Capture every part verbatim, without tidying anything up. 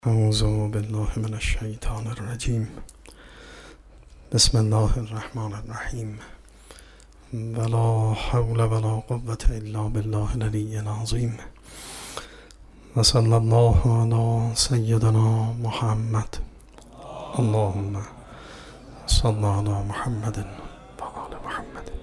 اعوذ بالله من الشیطان الرجیم. بسم الله الرحمن الرحیم. ولا حول ولا قوة الا بالله العلی العظیم. و صلی الله علی سیدنا محمد. اللهم صل علی محمد و آل محمد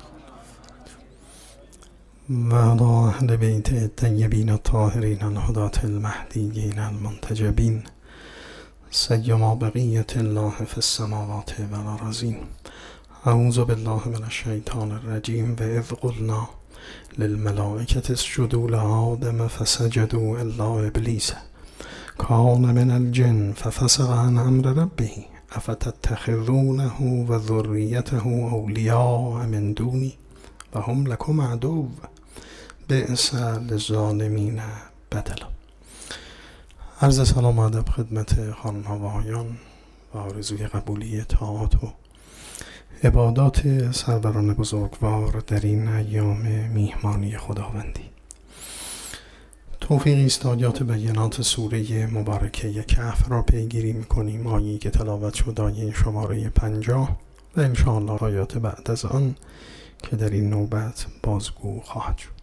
و علی اهل بیت الطیبین الطاهرین الهداة المهدیین المنتجبین سیما بقیة الله فی السماوات و الارضین. اعوذ بالله من الشیطان الرجیم. و اذ قلنا للملائکة اسجدوا لآدم فسجدوا الا ابلیس کان من الجن ففسق عن امر ربه افتتخذونه و ذریته اولیاء من دونی و هم لکم عدو بئس للظالمین بدلا. عرض سلام و ادب خدمت خانم‌ها و آقایان و آرزوی قبولی طاعات و عبادات سروران بزرگوار در این ایام میهمانی خداوندی. توفیقی است آیات بینات سوره مبارکه کهف را پیگیری می‌کنیم. آیه‌ای که تلاوت شد آیه شماره پنجاه و انشاءالله آیات بعد از آن که در این نوبت بازگو خواهد شد.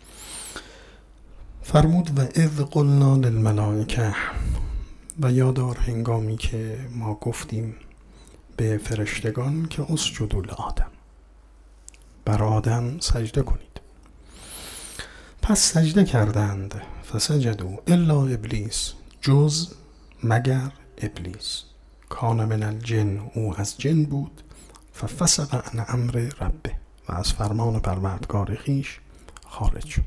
فرمود و اذ قلنا للملائکه، و یادار هنگامی که ما گفتیم به فرشتگان که اسجدوا لآدم، بر آدم سجده کنید. پس سجده کردند. فسجدوا الا ابلیس، جز مگر ابلیس. کان من الجن، او از جن بود. ففسق عن امر ربه، و از فرمان پروردگار خویش خارج شد.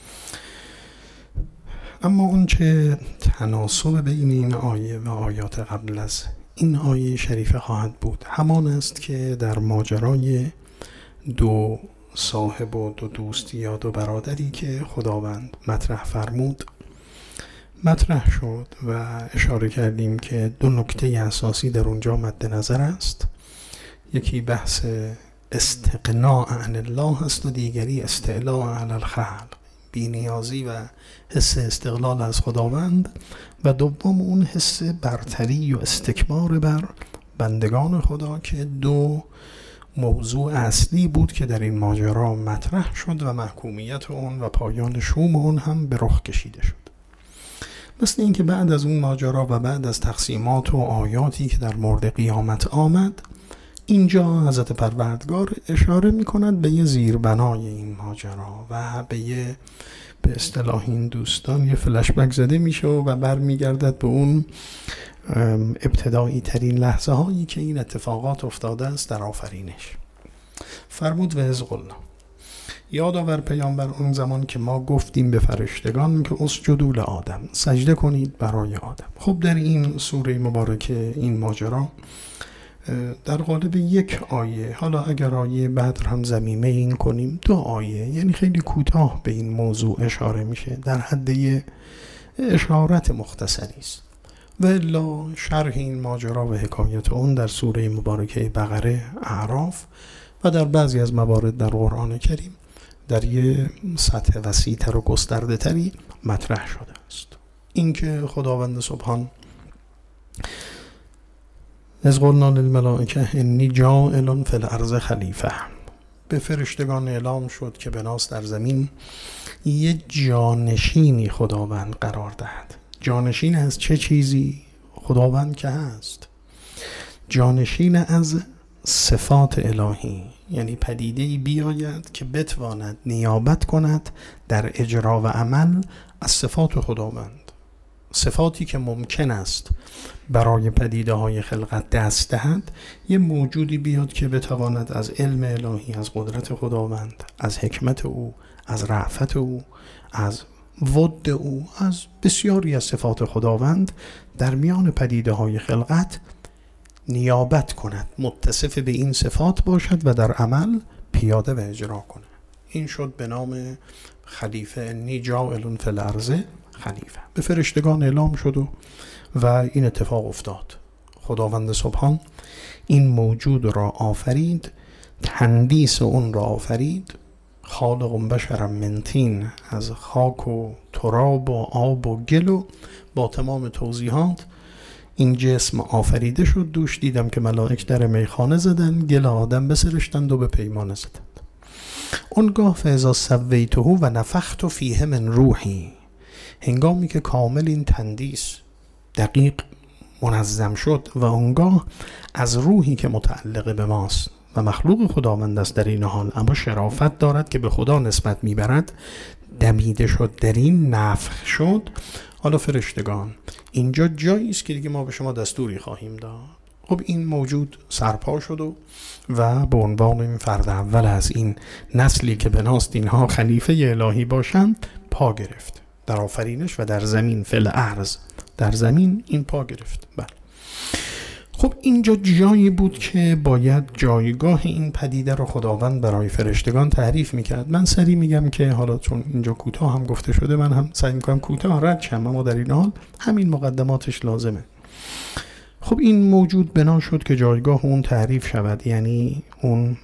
اما اون چه تناسب بین این آیه و آیات قبل از این آیه شریفه خواهد بود همان است که در ماجرای دو صاحب و دو دوست یا دو برادری که خداوند مطرح فرمود مطرح شد و اشاره کردیم که دو نکته اساسی در اونجا مد نظر است. یکی بحث استغناء عن الله است و دیگری استعلاء علی الخلق، بی‌نیازی و حس استقلال از خداوند، و دوم اون حس برتری و استکبار بر بندگان خدا که دو موضوع اصلی بود که در این ماجرا مطرح شد و محکومیت اون و پایان شوم اون هم به رخ کشیده شد. مثل این که بعد از اون ماجرا و بعد از تقسیمات و آیاتی که در مورد قیامت آمد، اینجا حضرت پروردگار اشاره می کند به یه زیربنای این ماجرا و به یه به اصطلاح این دوستان یه فلشبک زده میشه و بر می گردد به اون ابتدایی ترین لحظه هایی که این اتفاقات افتاده است در آفرینش. فرمود و اذ قلنا، یادآور پیامبر اون زمان که ما گفتیم به فرشتگان که اسجدوا لآدم، سجده کنید برای آدم. خب در این سوره مبارکه این ماجرا در قالب یک آیه، حالا اگر آیه بعد هم ضمیمه این کنیم دو آیه، یعنی خیلی کوتاه به این موضوع اشاره میشه، در حد اشارت مختصری است. و الا شرح این ماجرا و حکایت اون در سوره مبارکه بقره، اعراف و در بعضی از موارد در قرآن کریم در یه سطح وسیع‌تر و گسترده تری مطرح شده است. اینکه خداوند سبحان اذ قلنا للملائکه انی جاعل فی الارض خلیفه، به فرشتگان اعلام شد که بناس در زمین یه جانشینی خداوند قرار دهد. جانشین از چه چیزی؟ خداوند که هست جانشین از صفات الهی، یعنی پدیده‌ای بیاید که بتواند نیابت کند در اجرا و عمل از صفات خداوند، صفاتی که ممکن است برای پدیده های خلقت دست دهد. یه موجودی بیاد که بتواند از علم الهی، از قدرت خداوند، از حکمت او، از رأفت او، از ود او، از بسیاری از صفات خداوند در میان پدیده های خلقت نیابت کند، متصف به این صفات باشد و در عمل پیاده و اجرا کنه. این شد به نام خلیفه. انی جاعل فی الارض خلیفه. به فرشتگان اعلام شد و, و این اتفاق افتاد. خداوند سبحان این موجود را آفرید، تندیس اون را آفرید، خالق بشرا من طین، از خاک و تراب و آب و گل و با تمام توضیحات این جسم آفریده شد. دوش دیدم که ملائک در میخانه زدن، گل آدم بسرشتند و به پیمانه زدند. اونگاه فاذا سویته و نفخت فیه من روحی، هنگامی که کامل این تندیس دقیق منظم شد و اونگاه از روحی که متعلق به ماست و مخلوق خداوند است در این حال، اما شرافت دارد که به خدا نسبت میبرد، دمیده شد، در این نفخ شد. حالا فرشتگان، اینجا جایی است که دیگه ما به شما دستوری خواهیم داد. خب این موجود سرپا شد و و به عنوان این فرد اول از این نسلی که بناست اینها خلیفه الهی باشند پا گرفت در آفرینش و در زمین، فل ارض، در زمین این پا گرفت. بله. خب اینجا جایی بود که باید جایگاه این پدیده رو خداوند برای فرشتگان تعریف میکرد. من سریع میگم که حالا چون اینجا کوتاه هم گفته شده، من هم سعی میکنم کوتاه رد شم، اما در این حال همین مقدماتش لازمه. خب این موجود بنا شد که جایگاه اون تعریف شود، یعنی اون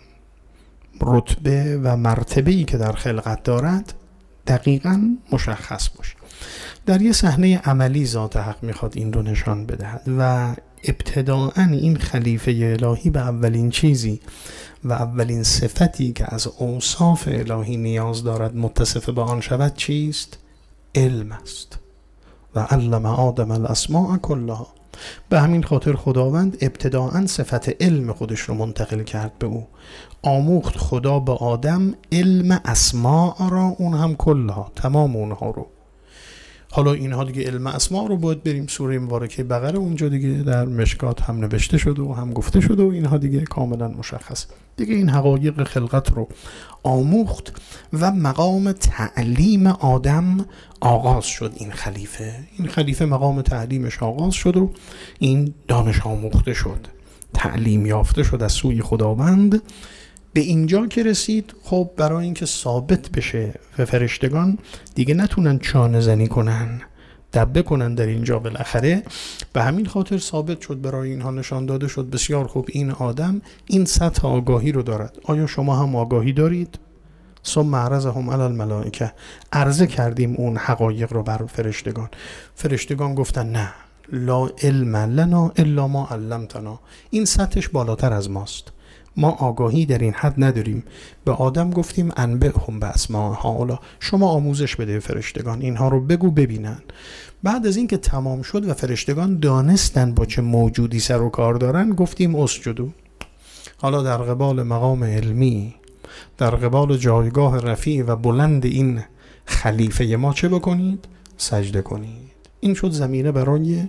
رتبه و مرتبه‌ای که در خلقت دارد دقیقاً مشخص باشه. در یه صحنه عملی ذات حق میخواد این رو نشان بدهد و ابتداءً این خلیفه الهی به اولین چیزی و اولین صفتی که از اوصاف الهی نیاز دارد متصف به آن شود چیست؟ علم است. و علم آدم الاسماء کلها. به همین خاطر خداوند ابتداءً صفت علم خودش رو منتقل کرد به او. آموخت خدا به آدم علم اسماء را، اون هم کلها، تمام اونها رو. حالا اینها دیگه علم اسماء رو باید بریم سوره مبارکه بقره، اونجا دیگه در مشکات هم نوشته شده و هم گفته شده و اینها دیگه کاملا مشخص. دیگه این حقایق خلقت رو آموخت و مقام تعلیم آدم آغاز شد. این خلیفه این خلیفه مقام تعلیمش آغاز شد و این دانش آموخته شد، تعلیم یافته شد از سوی خداوند. به اینجا که رسید، خب برای اینکه ثابت بشه و فرشتگان دیگه نتونن چانه زنی کنن، دبه کنن در اینجا بالاخره، به همین خاطر ثابت شد، برای اینها نشان داده شد بسیار خوب این آدم این سطح آگاهی رو دارد. آیا شما هم آگاهی دارید؟ ثم عرضهم علی الملائکه، عرضه کردیم اون حقایق رو بر فرشتگان. فرشتگان گفتن نه، لا علم لنا الا ما علمتنا، این سطحش بالاتر از ماست، ما آگاهی در این حد نداریم. به آدم گفتیم انبئهم باسماء هؤلاء، شما آموزش بده فرشتگان، اینها رو بگو ببینن. بعد از این که تمام شد و فرشتگان دانستن با چه موجودی سر و کار دارن، گفتیم اسجدوا. حالا در قبال مقام علمی، در قبال جایگاه رفیع و بلند این خلیفه ما چه بکنید؟ سجده کنید. این شد زمینه برای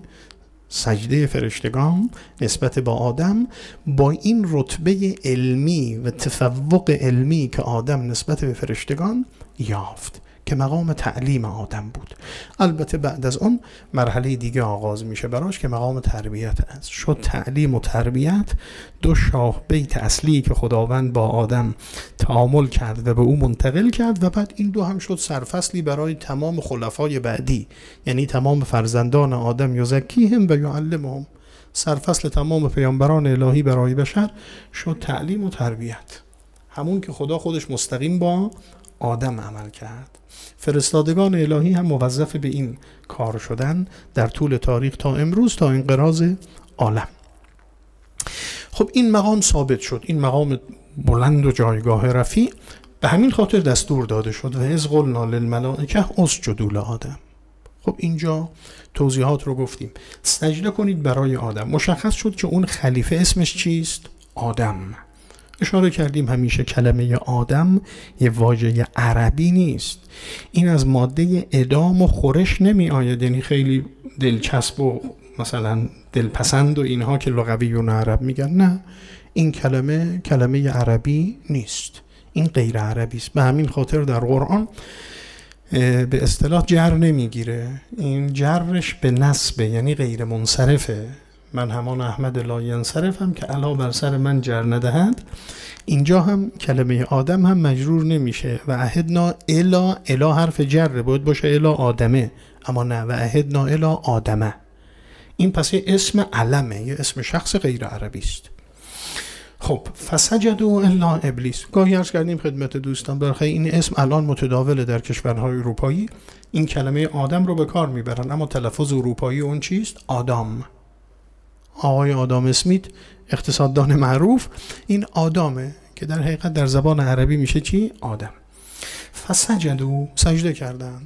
سجده فرشتگان نسبت با آدم، با این رتبه علمی و تفوق علمی که آدم نسبت به فرشتگان یافت که مقام تعلیم آدم بود. البته بعد از اون مرحله دیگه آغاز میشه براش که مقام تربیت است. شد تعلیم و تربیت دو شاه بیت اصلی که خداوند با آدم تعامل کرد و به او منتقل کرد، و بعد این دو هم شد سرفصلی برای تمام خلفای بعدی، یعنی تمام فرزندان آدم، یزکیهم و یعلمهم، سرفصل تمام پیامبران الهی برای بشر شد تعلیم و تربیت، همون که خدا خودش مستقیم با آدم عمل کرد. فرستادگان الهی هم موظف به این کار شدن در طول تاریخ تا امروز، تا انقراض عالم. خب این مقام ثابت شد، این مقام بلند و جایگاه رفیع، به همین خاطر دستور داده شد و اذ قلنا للملائکه اسجدوا لآدم. خب اینجا توضیحات رو گفتیم، سجده کنید برای آدم. مشخص شد که اون خلیفه اسمش چیست؟ آدم. اشاره کردیم همیشه کلمه آدم یه واژه عربی نیست، این از ماده ادام و خورش نمی آید، یعنی خیلی دلچسب و مثلا دلپسند و اینها که لغویون عرب میگن. نه، این کلمه کلمه عربی نیست، این غیر عربی است. به همین خاطر در قرآن به اصطلاح جر نمیگیره، این جرش به نسبه، یعنی غیر منصرفه. من همان احمد لا ینصرفم که علا بر سر من جر ندهند. اینجا هم کلمه آدم هم مجرور نمیشه و عهدنا الا، الا حرف جر باید باشه الا آدمه، اما نه، و عهدنا الا آدمه. این پس یه اسم علمه، یه اسم شخص غیر عربی است. خب فسجدوا الا ابلیس. گاهی عرض کردیم خدمت دوستان برخی این اسم الان متداوله در کشورهای اروپایی، این کلمه آدم رو به کار میبرن، اما تلفظ اروپایی اون چیست؟ آدام. آقای آدام اسمیت اقتصاددان معروف، این آدامه که در حقیقت در زبان عربی میشه چی؟ آدم. فسجدوا، سجده کردند.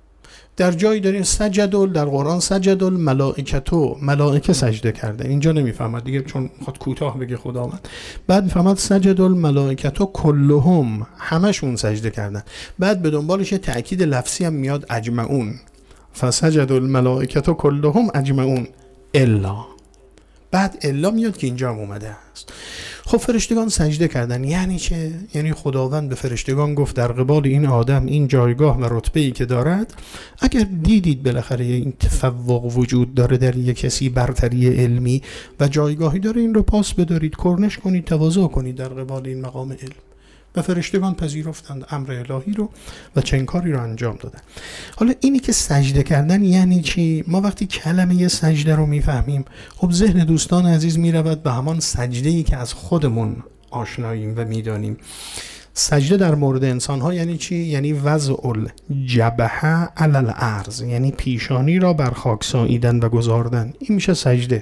در جایی دارین سجدوا، در قرآن سجدوا الملائکتو، ملائکه سجده کرده. اینجا نمیفهمد دیگه چون خود کوتاه بگه خداوند. بعد میفهمد سجدوا الملائکتو کلهم، همشون سجده کردن. بعد به دنبالش تأکید لفظی هم میاد اجمعون، فسجدوا الملائکتو کلهم اجمعون الا. بعد الا میاد که اینجا هم اومده است. خب فرشتگان سجده کردن یعنی چه؟ یعنی خداوند به فرشتگان گفت در قبال این آدم، این جایگاه و رتبه‌ای که دارد، اگر دیدید بالاخره این تفوق وجود داره در یک کسی، برتری علمی و جایگاهی داره، این رو پاس بدارید، کرنش کنید، تواضع کنید در قبال این مقام علم. و فرشتگان پذیرفتند امر الهی رو و چنین کاری رو انجام دادن. حالا اینی که سجده کردن یعنی چی؟ ما وقتی کلمه سجده رو میفهمیم، خب ذهن دوستان عزیز میرود به همان سجده‌ای که از خودمون آشناییم و میدانیم. سجده در مورد انسان ها یعنی چی؟ یعنی وضع الجبهه علی الارض، یعنی پیشانی را بر خاک ساییدن و گذاردن. این میشه سجده.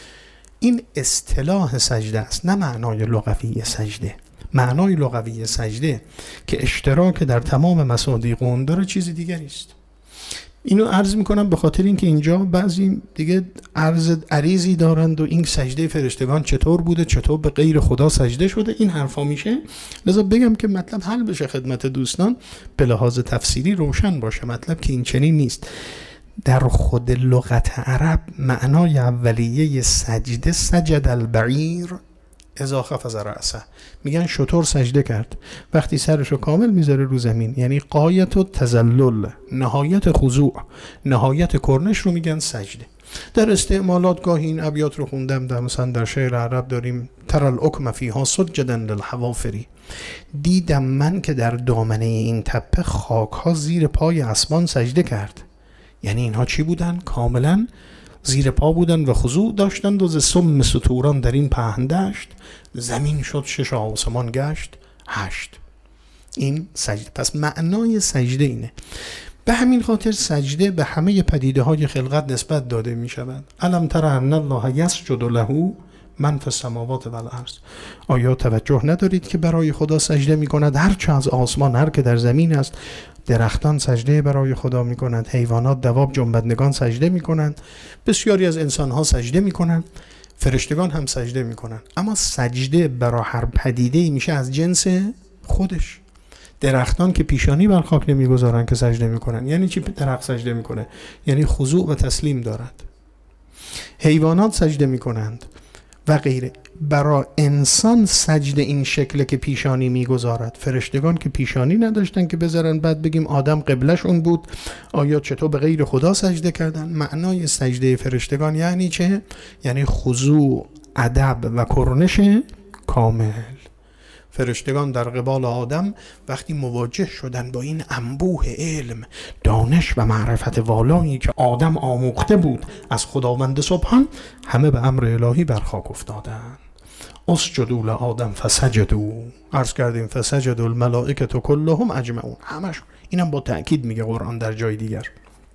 این اصطلاح سجده است، نه معنای لغوی سجده. معنای لغوی سجده که اشتراک در تمام مصادیق اون داره چیز دیگری است. اینو عرض میکنم به خاطر اینکه اینجا بعضی دیگه عرض عریضی دارند و این سجده فرشتگان چطور بوده، چطور به غیر خدا سجده شده، این حرفا میشه. لذا بگم که مطلب حل بشه خدمت دوستان، به لحاظ تفسیری روشن باشه مطلب که این چنین نیست. در خود لغت عرب معنای اولیه سجده سجد البعیر اذا خفض رأسه، میگن شتر سجده کرد وقتی سرشو کامل میذاره رو زمین، یعنی قایت و تذلل، نهایت خضوع، نهایت کرنش رو میگن سجده. در استعمالات گاهی این ابیات رو خوندم، در مثلا در شعر عرب داریم تر الحکم فیها سجدا للحوافری، دیدم من که در دامنه این تپه خاک ها زیر پای اسبان سجده کرد. یعنی اینها چی بودن؟ کاملا زیر پا بودن و خضوع داشتند و ز سم ستوران در این پهن دشت، زمین شد شش آسمان گشت هشت. این سجده. پس معنای سجده اینه. به همین خاطر سجده به همه پدیده های خلقت نسبت داده می شود. الم تر ان الله یسجد له من فی السماوات و الارض. آیا توجه ندارید که برای خدا سجده می کند هر چه از آسمان، هر که در زمین است؟ درختان سجده برای خدا می کنند، حیوانات، دواب، جنبندگان سجده می کنند، بسیاری از انسان ها سجده می کنند، فرشتگان هم سجده می کنند. اما سجده برای هر پدیده میشه از جنس خودش. درختان که پیشانی بر خاک نمی گذارن که سجده می کنند. یعنی چی درخت سجده می کنه؟ یعنی خضوع و تسلیم دارد. حیوانات سجده می کنند و غیره. برای انسان سجده این شکل که پیشانی میگذارد. فرشتگان که پیشانی نداشتن که بذارن بعد بگیم آدم قبلش اون بود. آیا چطور به غیر خدا سجده کردن؟ معنای سجده فرشتگان یعنی چه؟ یعنی خضوع، ادب و کرنش کامل. فرشتگان در قبال آدم وقتی مواجه شدن با این انبوه علم، دانش و معرفت والایی که آدم آموخته بود از خداوند سبحان، همه به امر الهی بر خاک افتادند. اسجدوا لآدم فسجدوا، عرض کردیم فسجدوا الملائکه کلهم اجمعون، همشون. اینم با تأکید میگه قرآن در جای دیگر.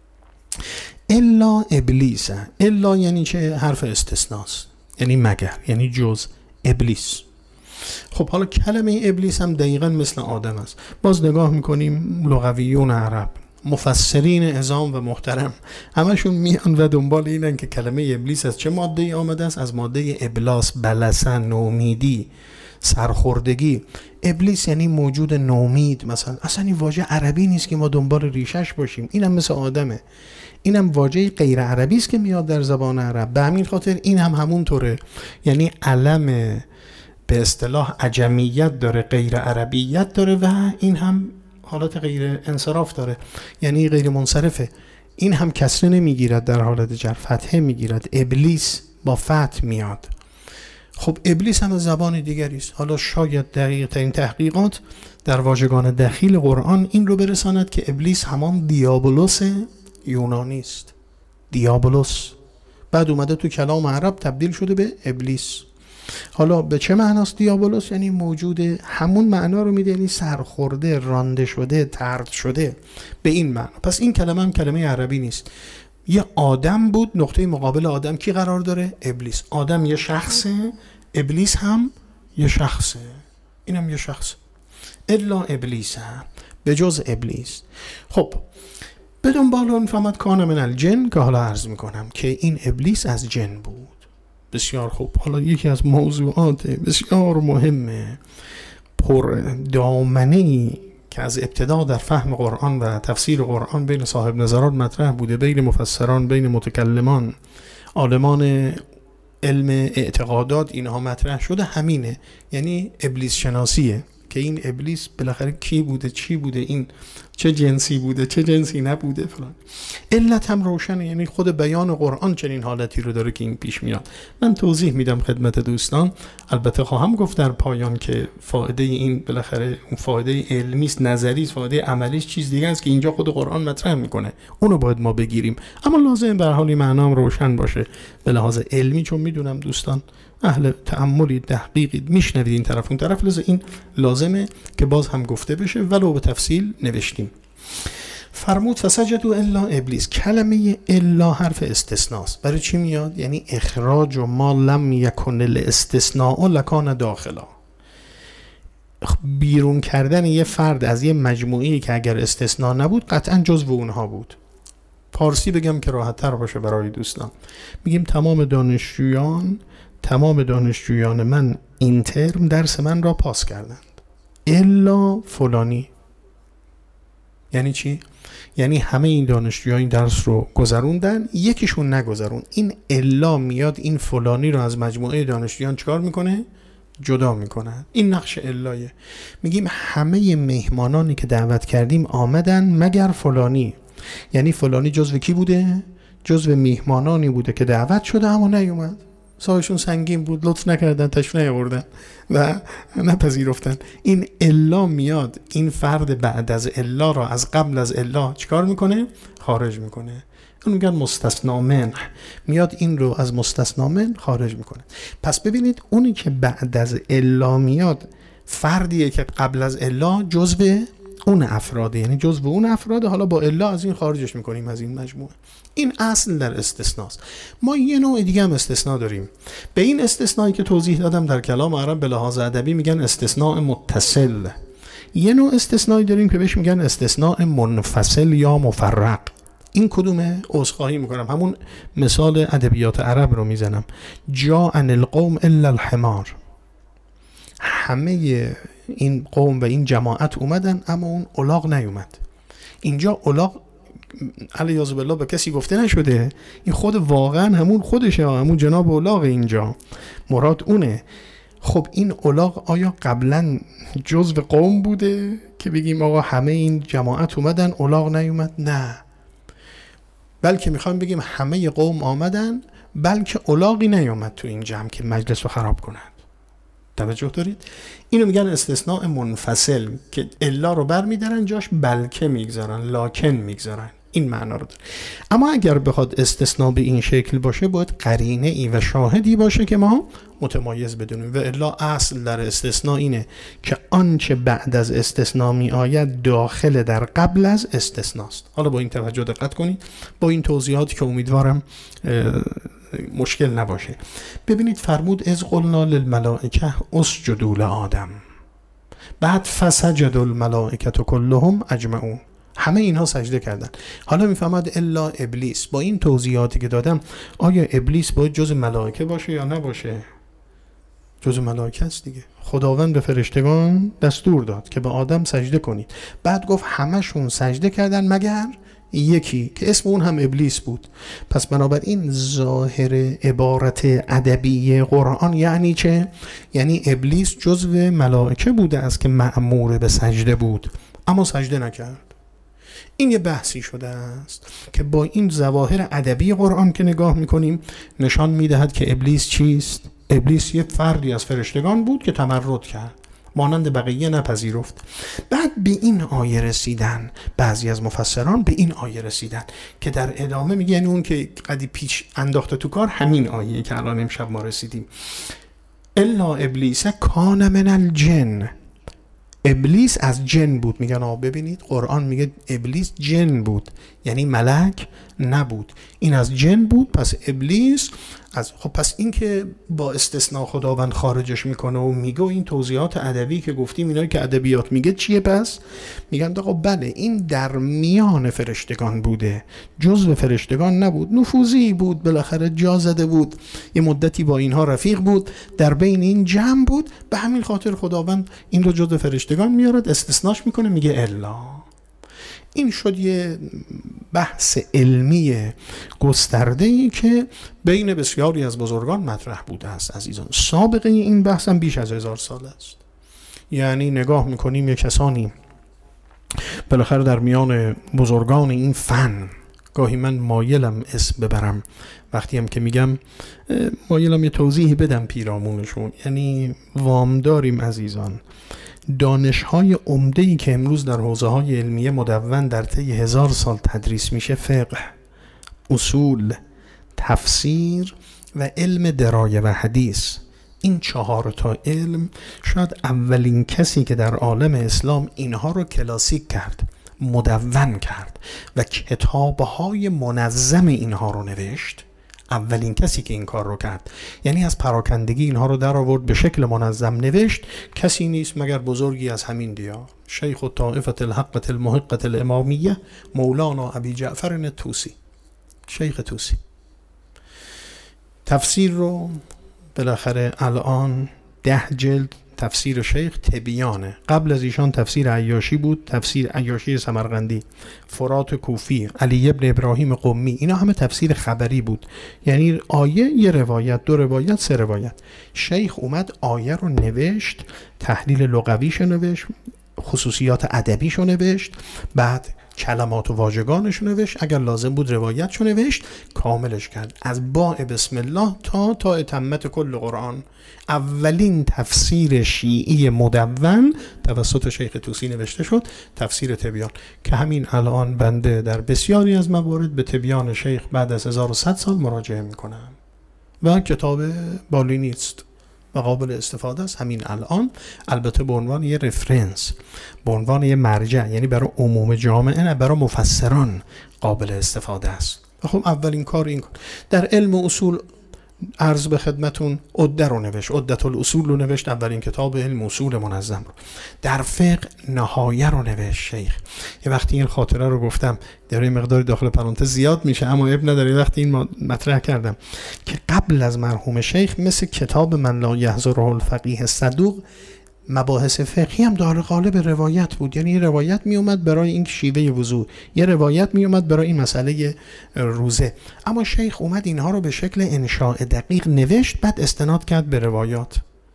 الا ابلیس. الا یعنی چه؟ حرف استثناست، یعنی مگر، یعنی جز. ابلیس. خب حالا کلمه ابلیس هم دقیقا مثل آدم است. باز نگاه میکنیم لغویون عرب، مفسرین عظام و محترم، همشون میان و دنبال اینن که کلمه ابلیس از چه ماده‌ای آمده است؟ از ماده ابلاس، بلسن، نومیدی، سرخوردگی. ابلیس یعنی موجود نومید مثلا. اصلا این واژه عربی نیست که ما دنبال ریشش باشیم. اینم مثل آدمه. اینم واژه غیر عربی است که میاد در زبان عرب. به همین خاطر این هم همون طوره. یعنی علم به اصطلاح عجمیت داره، غیر عربیت داره و این هم حالت غیر انصراف داره، یعنی غیر منصرفه. این هم کسره نمیگیرد، در حالت جر فتحه میگیرد. ابلیس با فتح میاد. خب ابلیس هم زبان دیگری است. حالا شاید دقیق ترین تحقیقات در واژگان دخیل قرآن این رو برساند که ابلیس همان دیابولوس یونانی است. دیابولوس بعد اومده تو کلام عرب تبدیل شده به ابلیس. حالا به چه معناست دیابولوس؟ یعنی موجوده، همون معنا رو میده، یعنی سرخورده، رانده شده، طرد شده، به این معنا. پس این کلمه هم کلمه عربی نیست. یه آدم بود، نقطه مقابل آدم کی قرار داره؟ ابلیس. آدم یه شخصه، ابلیس هم یه شخصه، اینم یه شخص. الا ابلیس، هم به جز ابلیس. خب به دنبال اون فهمد کان من الجن، که حالا عرض میکنم که این ابلیس از جن بود. بسیار خوب. حالا یکی از موضوعات بسیار مهمه، پر دامنه‌ای که از ابتدا در فهم قرآن و تفسیر قرآن بین صاحب نظرات مطرح بوده، بین مفسران، بین متکلمان، عالمان علم اعتقادات، اینها مطرح شده، همینه، یعنی ابلیس شناسیه، که این ابلیس بالاخره کی بوده، چی بوده، این چه جنسی بوده، چه جنسی نبوده فلان. علت هم روشنه، یعنی خود بیان قرآن چنین حالتی رو داره که این پیش میاد. من توضیح میدم خدمت دوستان. البته خواهم گفت در پایان که فایده این بالاخره اون فایده علمی است، نظری است، فایده عملیش چیز دیگه است که اینجا خود قرآن مطرح میکنه، اونو باید ما بگیریم. اما لازم به هر حال معنام روشن باشه به لحاظ علمی، چون میدونم دوستان اهل تأملی، تحقیقی، میشنوید این طرف اون طرف، لازم این لازمه که باز هم گفته بشه ولو به تفصیل نوشتیم. فرمود فسجدوا الا ابلیس. کلمه الا حرف استثناست. برای چی میاد؟ یعنی اخراج و ما لم یکن الاستثناء لکان داخلا، بیرون کردن یه فرد از یه مجموعی که اگر استثناء نبود قطعا جزو اونها بود. پارسی بگم که راحت تر باشه برای دوستان، میگیم تمام دانشجویان تمام دانشجویان من این ترم درس من را پاس کردند الا فلانی. یعنی چی؟ یعنی همه این دانشجویان این درس رو گذروندن، یکیشون نگذرون. این الا میاد این فلانی رو از مجموعه دانشجویان چکار میکنه؟ جدا میکنه. این نقش الایه. میگیم همه مهمانانی که دعوت کردیم آمدن مگر فلانی. یعنی فلانی جزو کی بوده؟ جزو مهمانانی بوده که دعوت شده اما نیومد، سایشون سنگین بود، لطف نکردن، تشریف نیاوردن و نپذیرفتن. این الا میاد این فرد بعد از الا را از قبل از الا چیکار میکنه؟ خارج میکنه. اون میگن مستثنا منه، میاد این رو از مستثنا من خارج میکنه. پس ببینید اونی که بعد از الا میاد فردیه که قبل از الا جزو اون افراده، یعنی جزو اون افراده، حالا با الا از این خارجش میکنیم از این مجموعه. این اصل در استثناست. ما یه نوع دیگه هم استثناء داریم. به این استثنایی که توضیح دادم در کلام عرب به لحاظ ادبی میگن استثناء متصل. یه نوع استثنایی داریم که بهش میگن استثناء منفصل یا مفرق. این کدومه؟ عذرخواهی میکنم، همون مثال ادبیات عرب رو میزنم. جاء عن القوم الا الحمار. همه این قوم و این جماعت اومدن اما اون الاغ نیومد. اینجا الاغ علیاذ بالله به کسی گفته نشده، این خود واقعا همون خودشه، همون جناب الاغ اینجا مراد اونه. خب این الاغ آیا قبلا جزو قوم بوده که بگیم آقا همه این جماعت اومدن الاغ نیومد؟ نه، بلکه میخوایم بگیم همه قوم آمدن بلکه الاغی نیومد تو این جمع که مجلس رو خراب کنند. توجه دارید؟ اینو میگن استثناء منفصل که الا رو بر میدارن جاش بلکه میگذارن، لاکن میگذارن. این معنا رو داره. اما اگر بخواد استثناء به این شکل باشه باید قرینه ای و شاهدی باشه که ما متمایز بدونیم، و الا اصل در استثناء اینه که آنچه بعد از استثناء می آید داخل در قبل از استثناست. حالا با این توجه دقت کنید، با این توضیحاتی که امیدوارم مشکل نباشه. ببینید فرمود از قلنا للملائکه اسجدوا لآدم، بعد فسجد الملائکه کلهم اجمعون، همه اینها سجده کردن. حالا میفهمد الا ابلیس. با این توضیحاتی که دادم آیا ابلیس باید جز ملائکه باشه یا نباشه؟ جز ملائکه است دیگه. خداوند به فرشتگان دستور داد که به آدم سجده کنید، بعد گفت همشون سجده کردن مگر یکی که اسم اون هم ابلیس بود. پس بنابراین ظاهر عبارت ادبی قرآن یعنی چه؟ یعنی ابلیس جزو ملائکه بوده است که مأمور به سجده بود اما سجده نکرد. این یه بحثی شده است که با این ظواهر ادبی قرآن که نگاه میکنیم نشان میدهد که ابلیس چیست؟ ابلیس یه فردی از فرشتگان بود که تمرد کرد، مانند بقیه نپذیرفت. بعد به این آیه رسیدن، بعضی از مفسران به این آیه رسیدن که در ادامه میگن اون که قدی پیچ انداخته تو کار همین آیه که الان امشب ما رسیدیم. الا ابلیس کان من الجن، ابلیس از جن بود. میگن آه ببینید قرآن میگه ابلیس جن بود، یعنی ملک نبود، این از جن بود. پس ابلیس از خب پس این که با استثناء خداوند خارجش میکنه و میگه و این توضیحات ادبی که گفتیم اینایی که ادبیات میگه چیه؟ پس میگن آقا بله این در میان فرشتگان بوده، جزو فرشتگان نبود، نفوذی بود، بالاخره جا زده بود، یه مدتی با اینها رفیق بود، در بین این جمع بود، به همین خاطر خداوند این رو جزو فرشتگان میارد، استثناش میکنه، میگه الا. این شد یه بحث علمی گسترده‌ای که بین بسیاری از بزرگان مطرح بوده است عزیزان. سابقه این بحث هم بیش از هزار سال است. یعنی نگاه میکنیم یک کسانی بالاخره در میان بزرگان این فن، گاهی من مایلم اسم ببرم وقتی هم که میگم مایلم یه توضیح بدم پیرامونشون، یعنی وام داریم عزیزان دانش‌های عمده‌ای که امروز در حوزه‌های علمیه مدون در طی هزار سال تدریس میشه، فقه، اصول، تفسیر و علم درایه و حدیث، این چهار تا علم شاید اولین کسی که در عالم اسلام اینها رو کلاسیک کرد، مدون کرد و کتاب‌های منظم اینها رو نوشت، اولین کسی که این کار رو کرد، یعنی از پراکندگی اینها رو در آورد به شکل منظم نوشت، کسی نیست مگر بزرگی از همین دیار، شیخ الطائفة الحقة المحقة الامامیه مولانا ابی جعفر الطوسی، شیخ طوسی. تفسیر رو بالاخره الان ده جلد تفسیر شیخ تبیانه، قبل از ایشان تفسیر عیاشی بود، تفسیر عیاشی سمرقندی، فرات کوفی، علی ابن ابراهیم قمی، اینا همه تفسیر خبری بود، یعنی آیه یه روایت، دو روایت، سه روایت. شیخ اومد آیه رو نوشت، تحلیل لغویش نوشت، خصوصیات ادبیش نوشت، بعد کلمات و واژگانش نوشت، اگر لازم بود روایتش نوشت، کاملش کرد از باء بسم الله تا تا اتمت کل قرآن. اولین تفسیر شیعی مدون توسط شیخ طوسی نوشته شد، تفسیر تبیان، که همین الان بنده در بسیاری از موارد به تبیان شیخ بعد از هزار و صد سال مراجعه میکنم و کتاب بالی نیست و قابل استفاده است همین الان، البته به عنوان یه رفرنس، به عنوان یه مرجع، یعنی برای عموم جامعه نه، برای مفسران قابل استفاده است. خب اولین کار این کار. در علم اصول عرض به خدمتون عده رو نوشت، عدت الاصول رو نوشت، اولین کتاب علم اصول منظم رو. در فقه نهایه رو نوشت شیخ. یه وقتی این خاطره رو گفتم در مقداری داخل پرانتز زیاد میشه اما اب نداره، وقتی این مطرح کردم که قبل از مرحوم شیخ مثل کتاب من لا یحضره الفقیه الصدوق مباحث فقهی هم داره قالب روایت بود، یعنی روایت می اومد برای این شیوه وضو، یه روایت می اومد برای این مسئله روزه، اما شیخ اومد اینها رو به شکل انشاء دقیق نوشت، بعد استناد کرد به روایات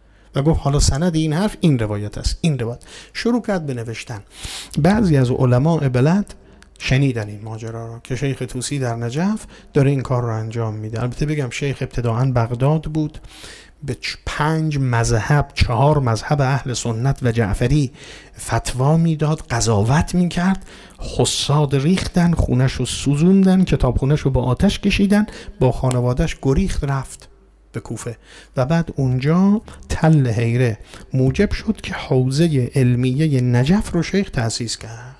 و گفت حالا سند این حرف این روایت است، این روایت، شروع کرد به نوشتن. بعضی از علماء بلد شنیدن این ماجرا را که شیخ طوسی در نجف داره این کار رو انجام میده. البته بگم شیخ ابتداعاً بغداد بود، به پنج مذهب، چهار مذهب اهل سنت و جعفری فتوا میداد، قضاوت میکرد، حساد ریختن، خونش رو سوزوندن، کتاب خونش رو با آتش کشیدن، با خانوادش گریخت رفت به کوفه و بعد اونجا تل حیره موجب شد که حوزه علمیه نجف رو شیخ تأسیس کرد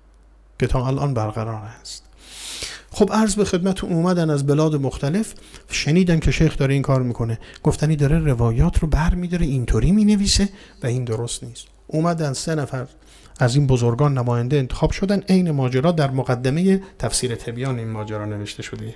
که تا الان برقرار است. خب عرض به خدمتون اومدن از بلاد مختلف، شنیدن که شیخ داره این کار میکنه، گفتنی داره روایات رو بر میداره اینطوری مینویسه و این درست نیست. اومدن سه نفر از این بزرگان نماینده انتخاب شدن، عین ماجرا در مقدمه تفسیر تبیان این ماجرا نوشته شده.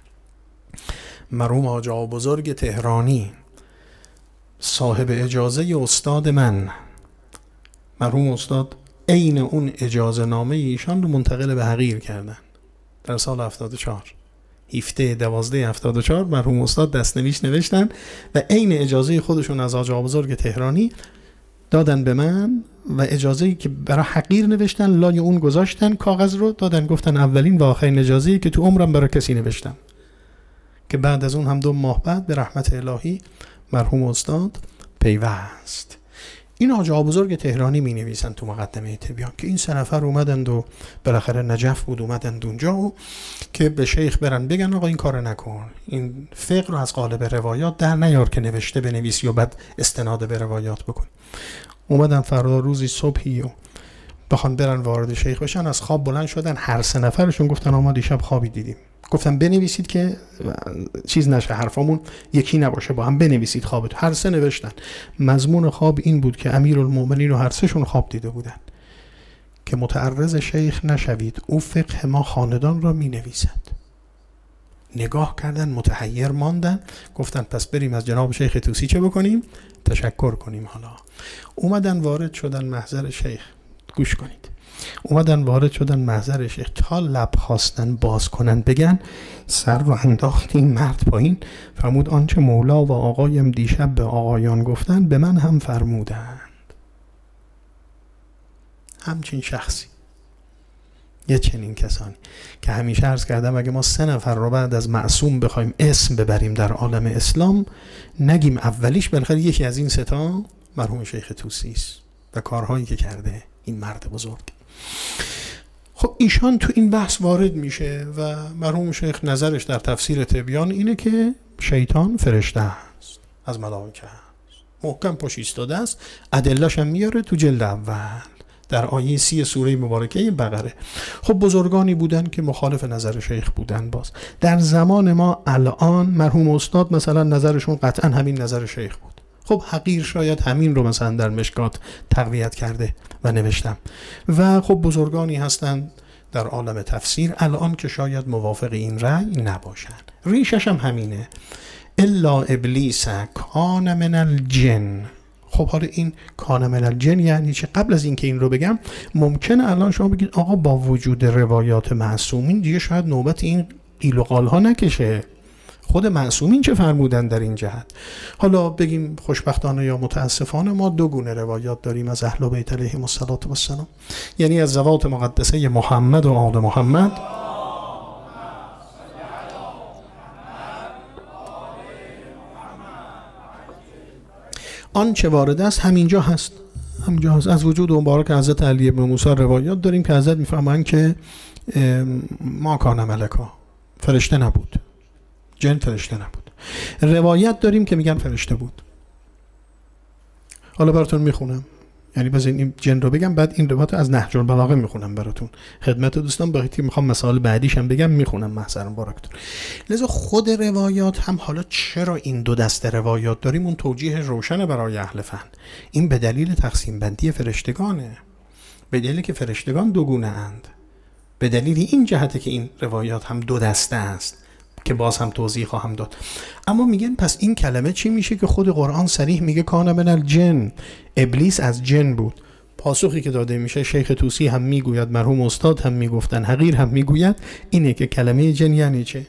مرحوم حاج آقا بزرگ تهرانی صاحب اجازه استاد من، مرحوم استاد عین اون اجازه نامه ایشان رو منتقل به حقیر کردن در سال هفتاد و چهار، هفده دوازده هفتاد و چهار مرحوم استاد دستنویس نوشتن و عین اجازه خودشون از حاج آقا بزرگ تهرانی دادن به من و اجازه‌ای که برای حقیر نوشتن لای اون گذاشتن، کاغذ رو دادن، گفتن اولین و آخرین اجازه‌ای که تو عمرم برای کسی نوشتم، که بعد از اون هم دو ماه بعد به رحمت الهی مرحوم استاد پیوست. این حاج آقا بزرگ تهرانی می نویسن تو مقدمه تبیان که این سه نفر اومدند و بالاخره نجف بود اومدند اونجا و که به شیخ برن بگن آقا این کار نکن، این فقه رو از قالب روایات در نیار که نوشته بنویسی و بعد استناد به روایات بکن. اومدن فردا روزی صبحی و بخوان برن وارد شیخ بشن، از خواب بلند شدن، هر سه نفرشون گفتن ما دیشب خوابی دیدیم. گفتم بنویسید که چیز نشه، حرفامون یکی نباشه، با هم بنویسید خوابت. هر سه نوشتن. مضمون خواب این بود که امیرالمومنین و هر سهشون خواب دیده بودن که متعرض شیخ نشوید، او فقه ما خاندان را می نویسد. نگاه کردن، متحیر ماندن، گفتن پس بریم از جناب شیخ طوسی چه بکنیم؟ تشکر کنیم. حالا اومدن وارد شدن محضر شیخ، گوش کنید، اومدن وارد شدن محضر شیخ، تا لب خواستن باز کنن بگن، سر رو انداخت این مرد پایین، فرمود آنچه مولا و آقایم دیشب به آقایان گفتن به من هم فرمودند. همچین شخصی، یه چنین کسانی که همیشه عرض کردم اگه ما سه نفر رو بعد از معصوم بخوایم اسم ببریم در عالم اسلام، نگیم اولیش بالاخره یکی از این سه تا مرحوم شیخ طوسی است و کارهایی که کرده این مرد بزرگ. خب ایشان تو این بحث وارد میشه و مرحوم شیخ نظرش در تفسیر تبیان اینه که شیطان فرشته است، از ملائکه است، محکم پاش ایستاده است. ادله‌اش هم میاره تو جلد اول در آیه سی سوره مبارکه بقره. خب بزرگانی بودن که مخالف نظر شیخ بودن. باز در زمان ما الان مرحوم استاد مثلا نظرشون قطعا همین نظر شیخ بود. خب حقیر شاید همین رو مثلا در مشکات تقویت کرده و نوشتم. و خب بزرگانی هستند در عالم تفسیر الان که شاید موافق این رأی نباشن. ریشش هم همینه، الا ابلیس کان من الجن. خب حالا این کان من الجن یعنی چه؟ قبل از این که این رو بگم، ممکنه الان شما بگید آقا با وجود روایات معصومین دیگه شاید نوبت این قیل و قال ها نکشه، خود معصومین چه فرمودن در این جهت؟ حالا بگیم خوشبختانه یا متاسفانه ما دو گونه روایات داریم از اهل بیت علیهم الصلاة و السلام، یعنی از ذوات مقدسه محمد و آل محمد. آن چه وارد است همینجا هست، همینجا هست. از وجود مبارک حضرت علی بن موسی روایات داریم که حضرت میفهمن که ما کان ملکا، فرشته نبود، جن فرشته نبود. روایت داریم که میگن فرشته بود. حالا براتون میخونم، یعنی بذارین این جن رو بگم بعد این روایت از نهج البلاغه میخونم براتون خدمت دوستان. با اینکه میخوام مثال بعدیش هم بگم میخونم محضر مبارکتون. لذا خود روایات هم، حالا چرا این دو دسته روایات داریم اون توجیه روشن برای اهل فن. این به دلیل تقسیم بندی فرشتگانه، به دلیلی که فرشتگان دو گونه اند، به دلیل این جهته که این روایات هم دو دسته است که باز هم توضیح خواهم داد. اما میگن پس این کلمه چی میشه که خود قرآن صریح میگه کان من الجن، ابلیس از جن بود. پاسخی که داده میشه شیخ طوسی هم میگوید، مرحوم استاد هم میگفتن، حقیر هم میگوید، اینه که کلمه جن یعنی چه؟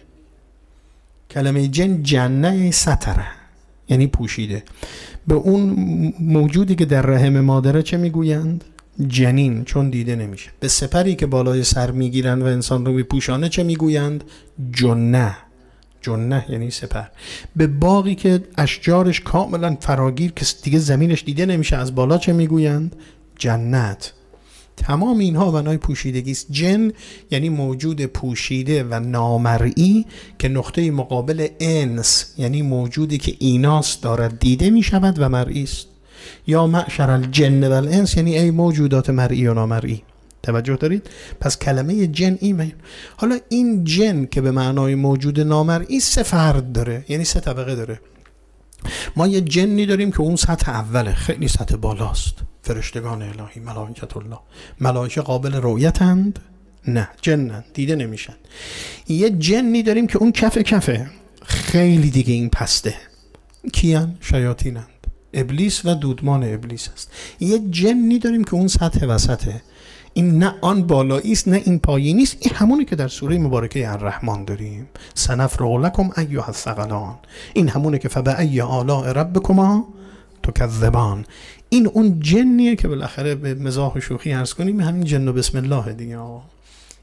کلمه جن جنه ستره، یعنی پوشیده. به اون موجودی که در رحم مادره چه میگویند؟ جنین، چون دیده نمیشه. به سپری که بالای سر میگیرن و انسان رو میپوشانه چه میگویند؟ جنه. جنه یعنی سپر. به باغی که اشجارش کاملا فراگیر که دیگه زمینش دیده نمیشه از بالا چه میگویند؟ جنت. تمام اینها بنای پوشیدگی است. جن یعنی موجود پوشیده و نامرئی که نقطه مقابل انس، یعنی موجودی که ایناست دارد دیده میشود و مرئی است. یا معشر الجن و الانس یعنی ای موجودات مرئی و نامرئی. توجه دارید؟ پس کلمه جن این. حالا این جن که به معنای موجود نامرئی سه فرد داره، یعنی سه طبقه داره. ما یه جنی داریم که اون سطح اوله، خیلی سطح بالاست، فرشتگان الهی، ملائکت الله. ملائکه قابل رؤیتند؟ نه، جنن، دیده نمیشن. یه جنی داریم که اون کف کفه، خیلی دیگه این پسته. کیان؟ شیاطینند، ابلیس و دودمان ابلیس است. یه جنی داریم که اون سطح وسطه، این نه آن بالایی است نه این پایینی است. این همونی که در سوره مبارکه الرحمن داریم، سنفرغ لکم ایها الثقلان. این همونه که فبأی آلاء ربکما تکذبان. این اون جنیه که بالاخره به مزاح و شوخی عرض کنیم همین جن و بسم الله دیگه.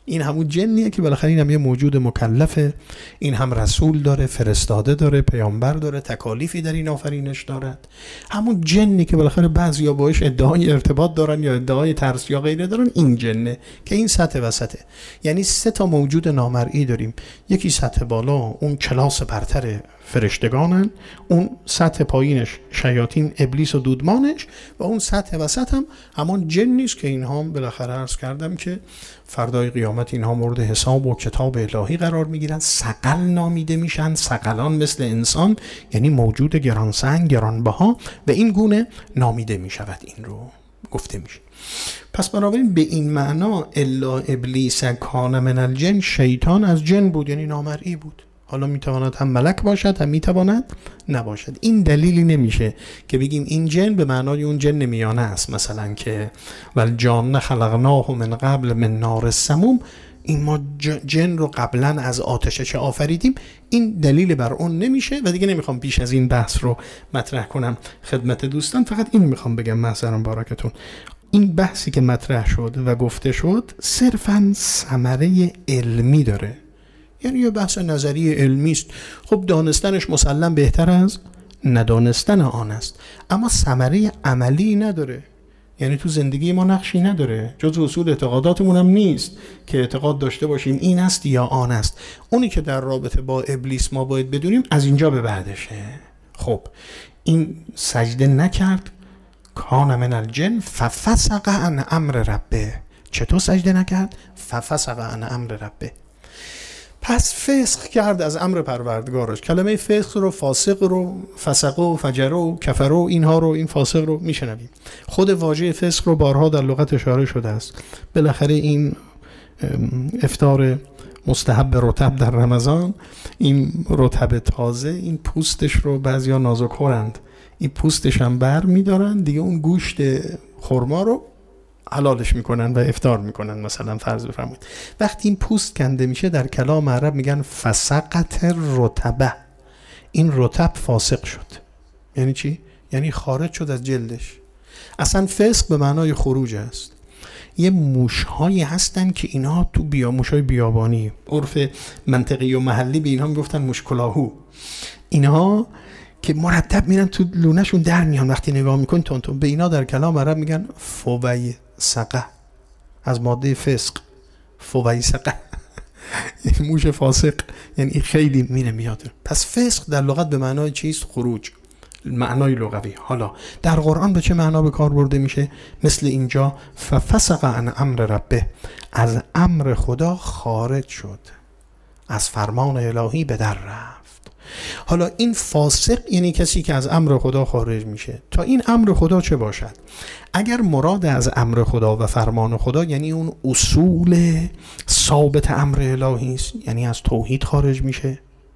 این همون جنیه که بالاخره این هم یه موجود مکلفه، این هم رسول داره، فرستاده داره، پیامبر داره، تکالیفی در این آفرینش دارد. همون جنی که بالاخره بعضیا باهاش ادعای ارتباط دارن یا ادعای ترس یا غیره دارن، این جنه که این سطح وسطه. یعنی سه تا موجود نامرئی داریم، یکی سطح بالا اون کلاس برتر فرشتگانن، اون سطح پایینش شیاطین ابلیس و دودمانش، و اون سطح وسط هم همون جن نیست که اینها هم بالاخره عرض کردم که فردای قیامت اینها مورد حساب و کتاب الهی قرار میگیرن، ثقل نامیده میشن. ثقلان مثل انسان، یعنی موجود گرانسنگ، گرانبها، و این گونه نامیده میشود، این رو گفته میشه. پس بنابراین به این معنا الا ابلیس کان من الجن، شیطان از جن بود، یعنی نامرئی بود. حالا میتواند هم ملک باشد، هم میتواند نباشد. این دلیلی نمیشه که بگیم این جن به معنای اون جن میانه است، مثلا که والجان خلقناه من قبل من نار السموم، این ما جن رو قبلا از آتش چه آفریدیم. این دلیل بر اون نمیشه و دیگه نمیخوام بیش از این بحث رو مطرح کنم خدمت دوستان. فقط این میخوام بگم محضرم بارکتون، این بحثی که مطرح شد و گفته شد صرفاً ثمره علمی داره، یعنی یه بحث نظری علمی است. خب دانستنش مسلم بهتر از ندانستن آن است، اما ثمره عملی نداره. یعنی تو زندگی ما نقشی نداره، جز اصول اعتقاداتمون هم نیست که اعتقاد داشته باشیم این است یا آن است. اونی که در رابطه با ابلیس ما باید بدونیم از اینجا به بعدشه. خب این سجده نکرد، کان من الجن ففسق عن امر ربه. چطور سجده نکرد؟ ففسق عن امر ربه، پس فسق کرد از امر پروردگارش. کلمه فسق رو، فاسق رو، فسق و فجر و کفر و اینها رو، این فاسق رو میشنویم. خود واژه فسق رو بارها در لغت اشاره شده است. بالاخره این افطار مستحب رطب در رمضان، این رطب تازه، این پوستش رو بعضیا نازک‌خورند، این پوستش هم بر میدارن دیگه، اون گوشت خرما رو حلالش میکنن و افطار میکنن. مثلا فرض بفرمایید وقتی این پوست کنده میشه در کلام عرب میگن فسقت رطبه، این رطب فاسق شد. یعنی چی؟ یعنی خارج شد از جلدش. اصلا فسق به معنای خروج است. یه موشهایی هستن که اینها تو بیا موشهای بیابانی، عرف منطقی و محلی به اینها میگفتن موش کلاهو، اینها که مرتب میرن تو لونهشون در میان، وقتی نگاه میکنی تون تون، به اینا در کلام عرب میگن فوی سقه، از ماده فسق، فوی سقه موش فاسق، یعنی خیلی مینه میاد. پس فسق در لغت به معنای چیست؟ خروج، معنای لغوی. حالا در قرآن به چه معنا به کار برده میشه؟ مثل اینجا ففسق عن امر ربه، از امر خدا خارج شد، از فرمان الهی به در رفت. حالا این فاسق یعنی کسی که از امر خدا خارج میشه. تا این امر خدا چه باشد؟ اگر مراد از امر خدا و فرمان خدا یعنی اون اصول ثابت امر الهی است، یعنی از توحید خارج میشه،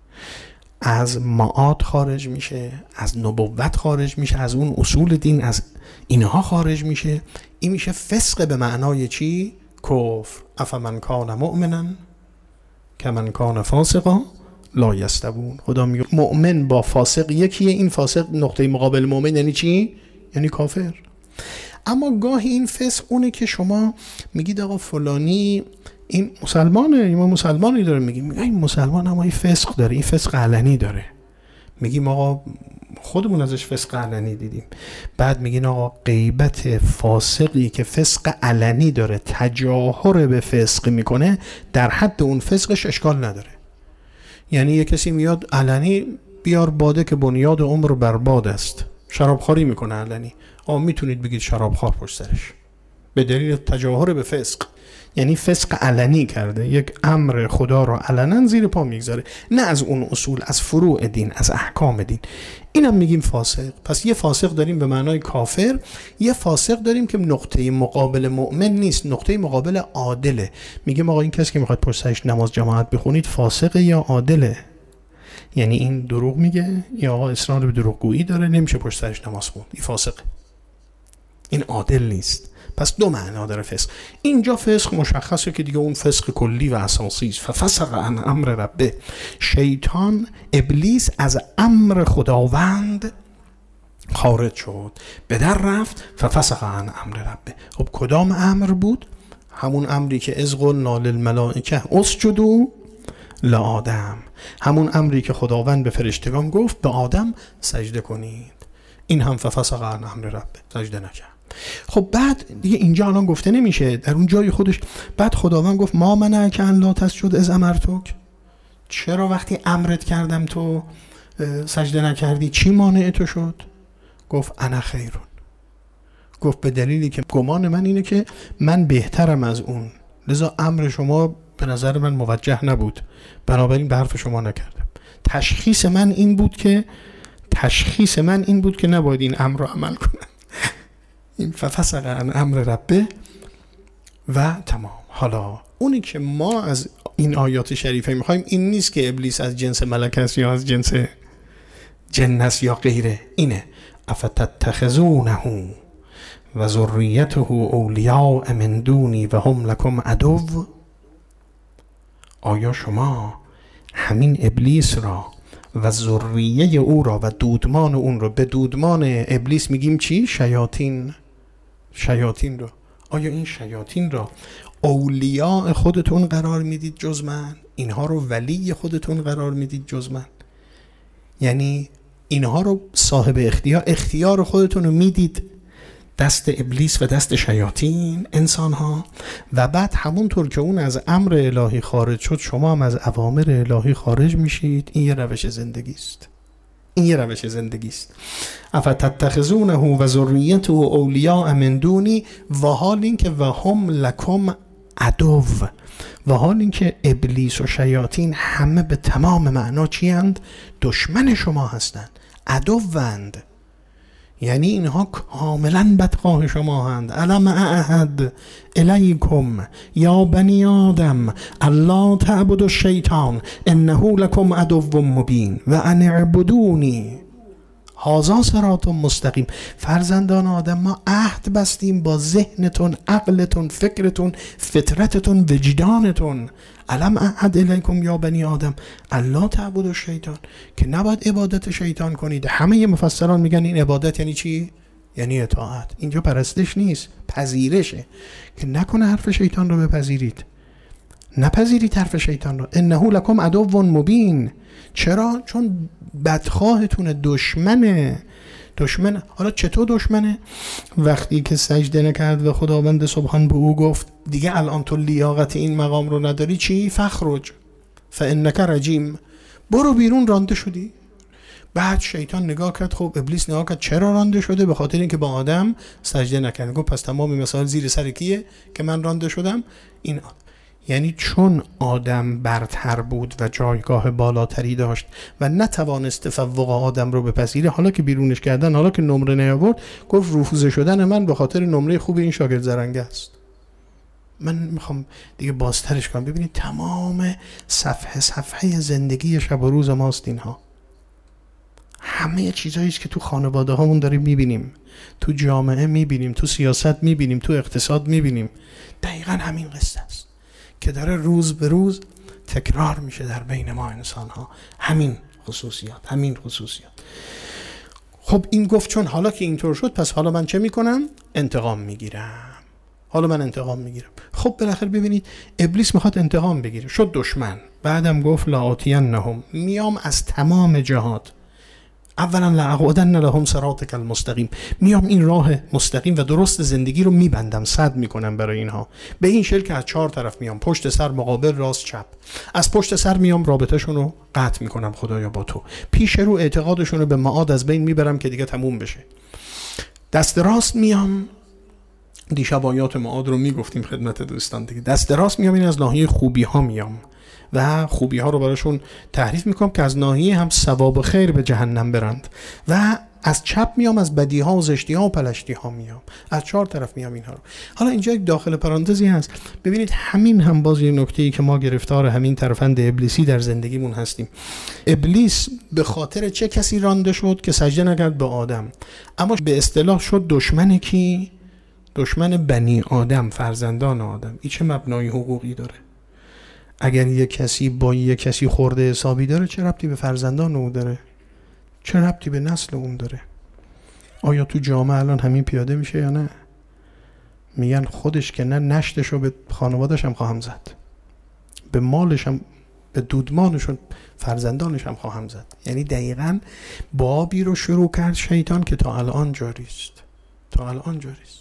از معاد خارج میشه، از نبوت خارج میشه، از اون اصول دین، از اینها خارج میشه، این میشه فسق به معنای چی؟ کفر. افمن کان مؤمنا کمن کان فاسقا لا یستوون. خدا میگه مؤمن با فاسق یکیه. این فاسق نقطه مقابل مؤمن یعنی چی؟ یعنی کافر. اما گاهی این فسق اونه که شما میگید آقا فلانی این مسلمانه، این مسلمانی داره، میگیم این مسلمان اما این فسق داره، این فسق علنی داره. میگیم آقا خودمون ازش فسق علنی دیدیم. بعد میگین آقا غیبت فاسقی که فسق علنی داره، تجاهر به فسق میکنه، در حد اون فسقش اشکال نداره. یعنی یه کسی میاد علنی بیار باده که بنیاد عمر برباد است، شرابخواری میکنه علنی، آقا میتونید بگید شرابخوار پشت سرش به دلیل تجاهر به فسق. یعنی فسق علنی کرده، یک امر خدا رو علنا زیر پا میگذاره، نه از اون اصول، از فروع دین، از احکام دین. اینم میگیم فاسق. پس یه فاسق داریم به معنای کافر، یه فاسق داریم که نقطه مقابل مؤمن نیست، نقطه مقابل عادله. میگیم آقا این کسی که میخواد پشت سرش نماز جماعت بخونید فاسق یا عادله؟ یعنی این دروغ میگه یا آقا اصرار به دروغگویی داره، نمیشه پشت سرش نماز خوند، این فاسق، این عادل نیست. پس دو معنا داره فسق. اینجا فسق مشخصه که دیگه اون فسق کلی و اساسی است. ففسق عن امر ربه، شیطان ابلیس از امر خداوند خارج شد، به در رفت. ففسق عن امر ربه. خب کدام امر بود؟ همون امری که از قلنا للملائکه اسجدوا لآدم، همون امری که خداوند به فرشتگان گفت به آدم سجده کنید. این هم ففسق عن امر ربه، سجده نکرد. خب بعد دیگه اینجا الان گفته نمیشه، در اون جای خودش بعد خداوند گفت ما منعک ان لا تسجد اذ امرتک، چرا وقتی امرت کردم تو سجده نکردی؟ چی مانع تو شد؟ گفت انا خیرون، گفت به دلیلی که گمان من اینه که من بهترم از اون، لذا امر شما به نظر من موجه نبود، بنابراین به حرف شما نکردم. تشخیص من این بود که تشخیص من این بود که نباید این امر رو عمل کنم. این ففسق عن امر ربه و تمام. حالا اونی که ما از این آیات شریفه میخوایم این نیست که ابلیس از جنس ملک است یا از جنس جن است یا غیره، اینه افتتخذونه و ذریته اولیاء من دونی و هم لکم عدو. آیا شما همین ابلیس را و ذریه او را و دودمان اون را، به دودمان ابلیس میگیم چی؟ شیاطین. شیاطین را، آیا این شیاطین را اولیاء خودتون قرار میدید جز من؟ اینها رو ولی خودتون قرار میدید جز من؟ یعنی اینها رو صاحب اختیار اختیار خودتون رو میدید دست ابلیس و دست شیاطین انسان ها، و بعد همونطور که اون از امر الهی خارج شد شما هم از اوامر الهی خارج میشید. این یه روش زندگی است، این یه روش زندگی است. افتتخذونه و ذریته اولیاء من دونی و حال این که و هم لکم عدو، و حال این که ابلیس و شیاطین همه به تمام معنا چی اند؟ دشمن شما هستند، عدوند. یعنی اینها کاملا بدخواه شما هستند. الم اعهد الیکم یا بنی آدم الا تعبدوا الشیطان انه لکم عدو مبین و ان اعبدونی هذا صراط مستقیم. فرزندان آدم ما عهد بستیم با ذهنتون، عقلتون، فکرتون، فطرتتون، وجدانتون. الم اعهد الیکم یا بنی آدم الا تعبدوا الشیطان، که نباید عبادت شیطان کنید. همه مفسران میگن این عبادت یعنی چی؟ یعنی اطاعت. اینجا پرستش نیست، پذیرشه، که نکنه حرف شیطان رو بپذیرید، نپذیرید حرف شیطان رو. انه لکم عدو مبین. چرا؟ چون بدخواهتونه، دشمنه. دشمن. حالا چطور دشمنه؟ وقتی که سجده نکرد و خداوند سبحان به او گفت دیگه الان تو لیاقت این مقام رو نداری، چی؟ فخرج فانک رجیم، برو بیرون، رانده شدی. بعد شیطان نگاه کرد، خب ابلیس نگاه کرد چرا رانده شده؟ به خاطر اینکه با آدم سجده نکرد. گفت پس تمام مسائل زیر سر کیه که من رانده شدم؟ این آدم. یعنی چون آدم برتر بود و جایگاه بالاتری داشت و نتوانست تفوق آدم رو بپذیره، حالا که بیرونش کردن، حالا که نمره نیاورد، گفت رفوزه شدن من به خاطر نمره خوب این شاگرد زرنگه است. من میخوام دیگه بازترش کنم. ببینید تمام صفحه صفحه زندگی شب و روز ماست اینها. همه چیزایی که تو خانواده هامون داریم میبینیم، تو جامعه میبینیم، تو سیاست میبینیم، تو اقتصاد میبینیم. دقیقاً همین قصه است که داره روز به روز تکرار میشه در بین ما انسان ها. همین خصوصیات، همین خصوصیات. خب این گفت چون حالا که اینطور شد، پس حالا من چه میکنم؟ انتقام میگیرم. حالا من انتقام میگیرم. خب بالاخره ببینید ابلیس میخواد انتقام بگیره، شد دشمن. بعدم گفت لآتینهم، میام از تمام جهات. اولا لأقعدن لهم صراطک المستقیم، میام این راه مستقیم و درست زندگی رو میبندم، سد میکنم برای اینها. به این شکل که از چهار طرف میام، پشت سر، مقابل، راست، چپ. از پشت سر میام رابطه‌شون رو قطع میکنم خدایا با تو. پیش رو اعتقادشون رو به معاد از بین میبرم که دیگه تموم بشه. دست راست میام، دیشب آیات معاد رو میگفتیم خدمت دوستان دیگه. دست راست میام، این از ناحیه خوبی ها میام و خوبی ها رو براشون تعریف میکنم که از ناحیه هم ثواب خیر به جهنم برند، و از چپ میام، از بدی ها و زشتی ها و پلشتی ها میام، از چهار طرف میام اینها رو. حالا اینجا یک داخل پرانتزی هست. ببینید همین هم باز یه نکته‌ای که ما گرفتار همین ترفند ابلیسی در زندگیمون هستیم. ابلیس به خاطر چه کسی رانده شد؟ که سجده نکرد به آدم. اما به اصطلاح شد دشمن کی؟ دشمن بنی آدم، فرزندان آدم. این چه مبنای حقوقی داره؟ اگر یک کسی با یک کسی خورده حسابی داره، چه ربطی به فرزندان او داره؟ چه ربطی به نسل اون داره؟ آیا تو جامعه الان همین پیاده میشه یا نه؟ میگن خودش که نه نشتشو به خانوادش هم خواهم زد، به مالش هم، به دودمانش و فرزندانش هم خواهم زد. یعنی دقیقاً بابی رو شروع کرد شیطان که تا الان جاری است، تا الان جاری است.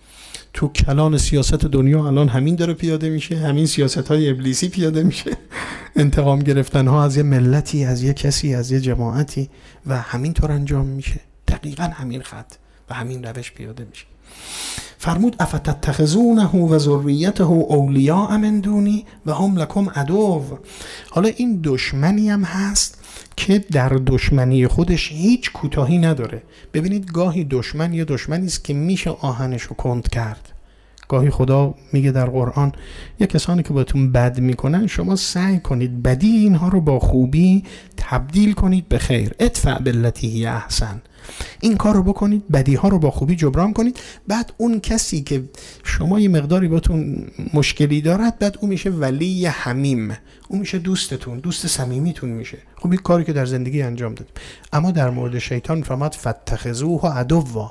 تو کلان سیاست دنیا الان همین داره پیاده میشه، همین سیاست های ابلیسی پیاده میشه، انتقام گرفتن ها از یه ملتی، از یه کسی، از یه جماعتی، و همینطور انجام میشه. دقیقاً همین خط و همین روش پیاده میشه. فرمود افتتخذونه و ذریته اولیاء من دونی و هم لکم عدو. حالا این دشمنی هم هست که در دشمنی خودش هیچ کوتاهی نداره. ببینید گاهی دشمن یه دشمنی است که میشه آهنش رو کند کرد. گاهی خدا میگه در قرآن یه کسانی که بهتون بد میکنن شما سعی کنید بدی اینها رو با خوبی تبدیل کنید به خیر. ادفع بالتی هی احسن. این کار رو بکنید، بدی ها رو با خوبی جبران کنید. بعد اون کسی که شما یه مقداری باتون مشکلی دارد، بعد اون میشه ولی حمیم، اون میشه دوستتون، دوست صمیمیتون میشه. خب این کاری که در زندگی انجام دادیم. اما در مورد شیطان فرمود فتخذوه عدوا،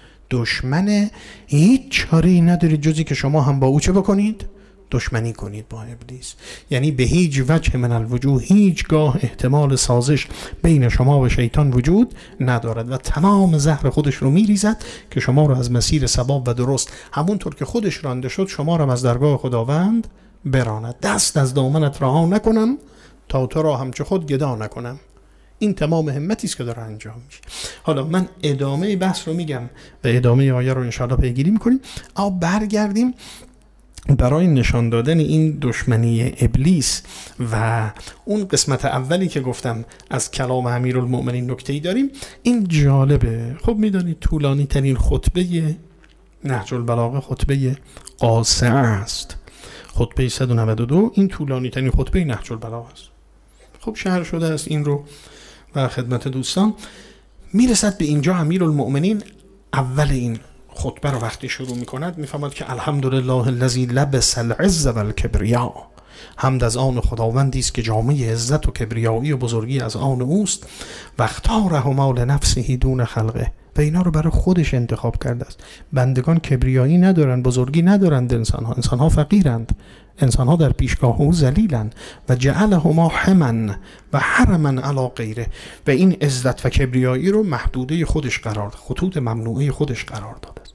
دشمن، هیچ چاره‌ای ندارید جزی که شما هم با او چه بکنید؟ دشمنی کنید با ابلیس. یعنی به هیچ وجه من الوجوه، هیچگاه احتمال سازش بین شما و شیطان وجود ندارد و تمام زهر خودش رو میریزد که شما رو از مسیر صواب و درست، همونطور که خودش رانده شد، شما رو از درگاه خداوند براند. دست از دامنت رها نکنم تا تو را همچو خود گدا نکنم. این تمام همتی است که داره انجام میشه. حالا من ادامه بحث رو میگم و ادامه آیه رو انشاءالله پیگیری میکنیم. اما برگردیم برای نشان دادن این دشمنی ابلیس و اون قسمت اولی که گفتم از کلام امیرالمؤمنین نکته‌ای داریم. این جالبه. خب میدونید طولانی ترین خطبه نهج البلاغه خطبه قاصعه است. خطبه صد و نود و دو این طولانی ترین خطبه نهج البلاغه است. خب شرح شده است این رو و خدمت دوستان میرسد. به اینجا امیرالمؤمنین اول این خطبه رو وقتی شروع میکند میفهمد که الحمدلله الذی لبس العز والکبریا، حمد از آن خداوندی است که جامعه عزت و کبریایی و بزرگی از آن اوست. و اختارهما لنفسه دون خلقه، و اینا رو برای خودش انتخاب کرده است. بندگان کبریایی ندارن، بزرگی ندارند. انسان ها انسان ها فقیرند، انسان ها در پیشگاه او ذلیلند. و جعلهما حما و حرما علی غیره، و این عزت و کبریایی رو محدوده خودش قرار داد، خطوط ممنوعه خودش قرار داده است.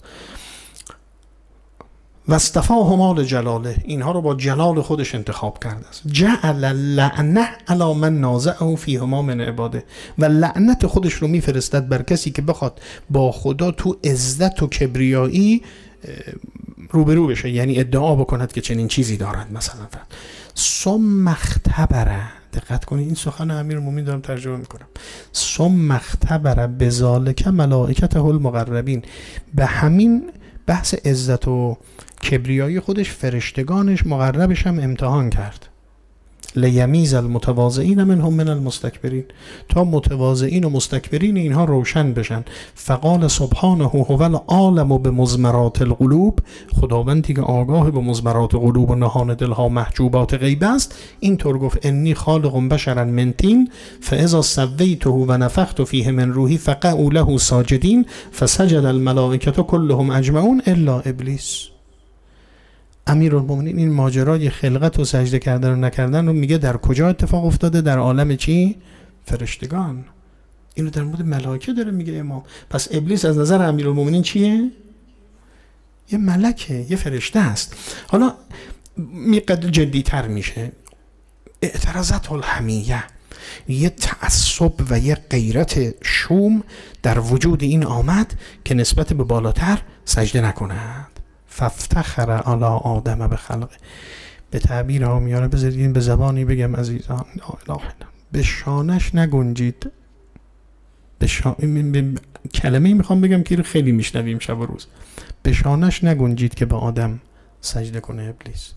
و اصطفاهما لجلاله، اینها رو با جلال خودش انتخاب کرده است. جعل لعنه علی من نازعه فیهما من عباده، و لعنت خودش رو میفرستد بر کسی که بخواد با خدا تو عزت و کبریایی روبرو بشه، یعنی ادعا بکند که چنین چیزی دارد. مثلا ثم اختبره، دقت کنید این سخن امیرالمومنین دارم ترجمه میکنم. ثم اختبره بذالک ملائکته المقربین، به همین بحث عزت و کبریایی خودش فرشتگانش مقربش هم امتحان کرد. لیمیز المتواضعین منهم من المستکبرین، تا متواضعین و مستکبرین اینها روشن بشن. فقال سبحانه هو العالم بمضمرات القلوب، خداوندی که آگاه به مضمرات قلوب و نهان دلها محجوبات غیب است، اینطور گفت انی خالق بشرا من طین فاذا سویته و نفخت فیه من روحی فقعوا له ساجدین فسجد الملائکه كلهم اجمعون الا ابلیس. امیرالمومنین این ماجرای خلقت و سجده کردن و نکردن رو میگه در کجا اتفاق افتاده؟ در عالم چی؟ فرشتگان. اینو در مورد ملائکه داره میگه امام. پس ابلیس از نظر امیرالمومنین چیه؟ یه ملکه، یه فرشته است. حالا میقدر جدی تر میشه. اعتراضات الحمیه، یه تعصب و یه غیرت شوم در وجود این آمد که نسبت به بالاتر سجده نکند. فافتخر علی آدم به خلقه، به تعبیر عامیانه بذارید به زبانی بگم عزیزان، به شانش نگنجید. به شا... کلمه‌ای میخوام بگم که خیلی میشنویم شب و روز. به شانش نگنجید که به آدم سجده کنه ابلیس.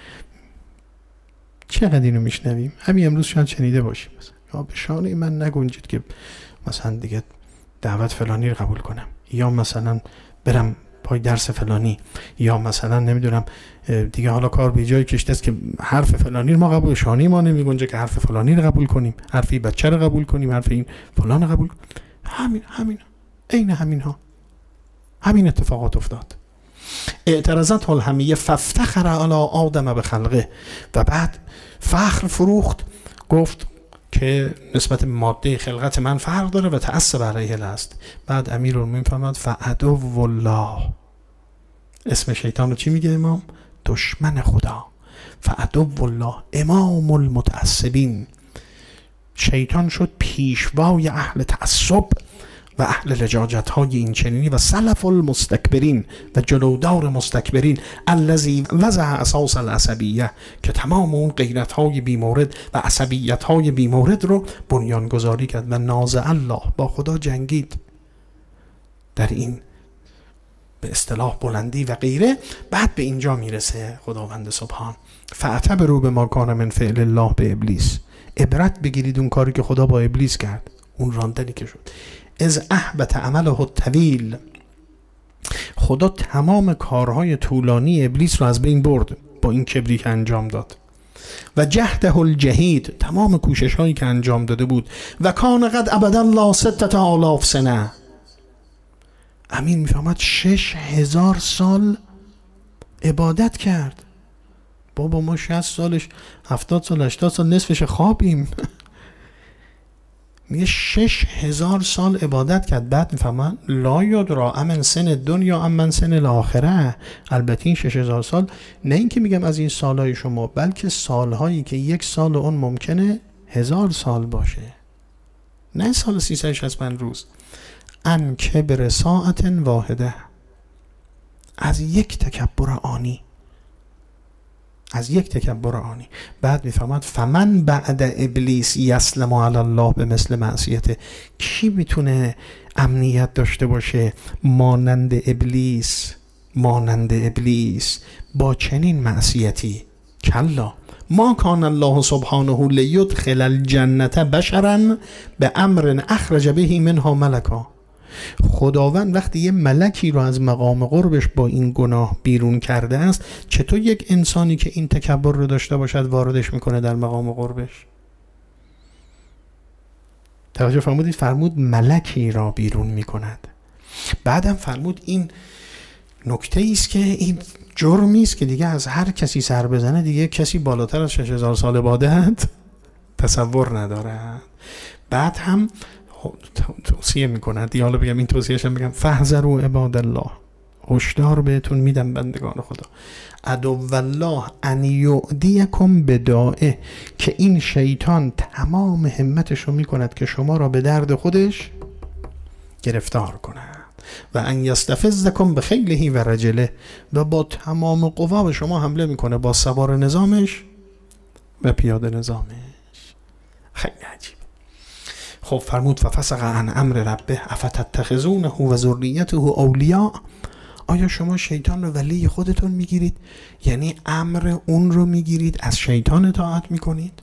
چقدر اینو میشنویم؟ همین امروز شاید شنیده باشیم. مثلا به شانه من نگنجید که مثلا دیگه دعوت فلانی رو قبول کنم، یا مثلا برم پای درس فلانی، یا مثلا نمیدونم دیگه حالا کار به جای کشته است که حرف فلانی رو ما قبول، شانی ما نمیگنجه که حرف فلانی رو قبول کنیم، حرف این بچه رو قبول کنیم، حرف این فلان رو قبول کنیم. همین همین عین همین ها همین اتفاقات افتاد. اعترضت الهمیه فافتخر علی آدم به خلقه، و بعد فخر فروخت، گفت که نسبت ماده خلقت من فرق داره و تعصب علیه است. بعد امیرالمومنین فرمود فعدو الله، اسم شیطان رو چی میگه امام؟ دشمن خدا. فعدو الله امام المتعصبین، شیطان شد پیشوای اهل تعصب و اهل لجاجت های این چنینی و سلف المستکبرین و جلودار مستکبرین، الذی وضع اساس العصبیه، که تمام اون غیرت های بیمورد و عصبیت های بیمورد رو بنیانگذاری کرد و نازع الله، با خدا جنگید در این به اصطلاح بلندی و غیره. بعد به اینجا میرسه خداوند سبحان فاعتبروا بما کان من فعل الله به ابلیس، عبرت بگیرید اون کاری که خدا با ابلیس کرد، اون راندنی که شد. از احبط عمله الطویل، خدا تمام کارهای طولانی ابلیس رو از بین برد با این کبری که انجام داد و جهده الجهید، تمام کوشش هایی که انجام داده بود. و کان قد عبد الله ستة آلاف سنه، امین میفهمد شش هزار سال عبادت کرد. بابا ما شصت سالش، هفتاد سال، هشتاد سال نصفش خوابیم. میگه شش هزار سال عبادت کرد. بعد میفهمن لا یدرا امن سن دنیا امن سن الاخره. البته این شش هزار سال نه این که میگم از این سالهای شما، بلکه سالهایی که یک سال اون ممکنه هزار سال باشه، نه سال سیصد و شصت و پنج روز. ان کبر ساعت واحده، از یک تکبر آنی، از یک تکبر آنی. بعد میفهمد فمن بعد ابلیس یسلم علی الله به مثل معصیته، کی میتونه امنیت داشته باشه مانند ابلیس، مانند ابلیس با چنین معصیتی؟ کلا ما کان الله سبحانه لیدخل الجنة بشرا به امر اخرج به منها ملکا. خداوند وقتی یه ملکی رو از مقام قربش با این گناه بیرون کرده است، چطور یک انسانی که این تکبر رو داشته باشد واردش میکنه در مقام قربش؟ توجه فرمودید؟ فرمود ملکی را بیرون میکند. بعدم فرمود این نکته ایست که این جرمی است که دیگه از هر کسی سر بزنه دیگه کسی بالاتر از شش هزار سال عبادت تصور ندارد. بعد هم توصیه میکنند، حالا بگم این توصیهشم بگم فاحذروا عباد الله، هشدار بهتون میدم بندگان خدا، عدو الله ان یعدیکم بداعه، که این شیطان تمام همتش رو میکند که شما را به درد خودش گرفتار کند و ان یستفزکم بخیله و رجله، و با تمام قوا به شما حمله میکنه، با سوار نظامش و پیاده نظامش. خیلی عجیب. خب فرمود ففسق عن امر ربه افتتخذونه و ذریته اولیاء، آیا شما شیطان رو ولی خودتون میگیرید؟ یعنی امر اون رو میگیرید، از شیطان اطاعت میکنید؟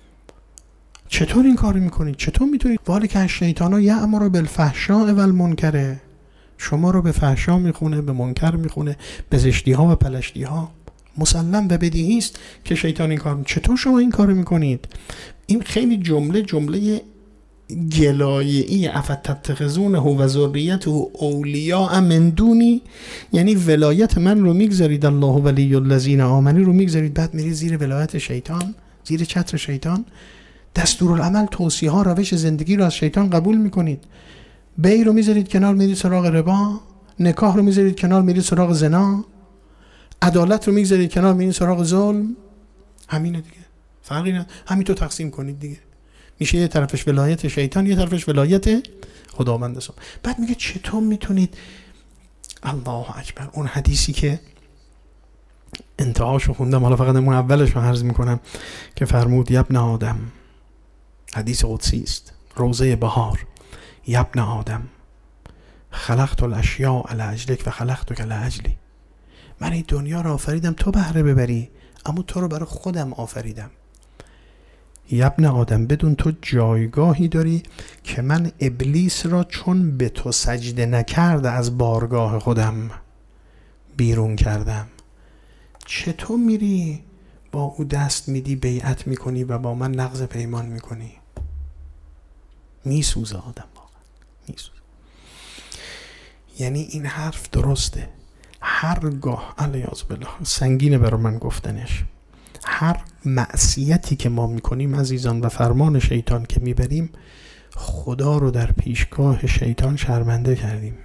چطور این کار میکنید؟ چطور میتونید؟ والی که شیطان ها یأمر بالفحشاء و المنکر، شما رو به فحشا میخونه، به منکر میخونه، به زشتی ها و پلشتی ها. مسلم و بدیهی است که شیطان این کار. چطور شما این کار میکنید؟ این خیلی جمله جمله گلایه‌ای، افتتخذونه و ذریته اولیاء من دونی، یعنی ولایت من رو میگذارید، الله ولی الذین آمنوا رو میگذارید، بعد میرید زیر ولایت شیطان، زیر چتر شیطان. دستورالعمل، توصیه ها، روش زندگی رو از شیطان قبول میکنید. بی رو میذارید کنار، میرید سراغ ربا. نکاح رو میذارید کنار، میرید سراغ زنا. عدالت رو میذارید کنار، میرید سراغ ظلم. همینه دیگه، فرقی نداره، همین تو تقسیم کنید دیگه. میشه یه طرفش ولایت شیطان، یه طرفش ولایت خداوند است. بعد میگه چطور میتونید؟ الله اکبر. اون حدیثی که انتهاشو خوندم، حالا فقط اون اولش رو عرض میکنم، که فرمود یبن آدم، حدیث قدسی است، روزه بهار، یبن آدم خلقت الاشیاء لاجلک و خلقتک لاجلی، من این دنیا رو آفریدم تو بهره ببری، اما تو رو برای خودم آفریدم. یبن آدم، بدون تو جایگاهی داری که من ابلیس را چون به تو سجده نکرده از بارگاه خودم بیرون کردم. چطور میری با او دست میدی، بیعت میکنی و با من نقض پیمان میکنی؟ میسوزه آدم واقعا، میسوزه. یعنی این حرف درسته، هرگاه علیاذ بالله سنگینه برای من گفتنش، هر معصیتی که ما میکنیم عزیزان و فرمان شیطان که میبریم، خدا رو در پیشگاه شیطان شرمنده کردیم.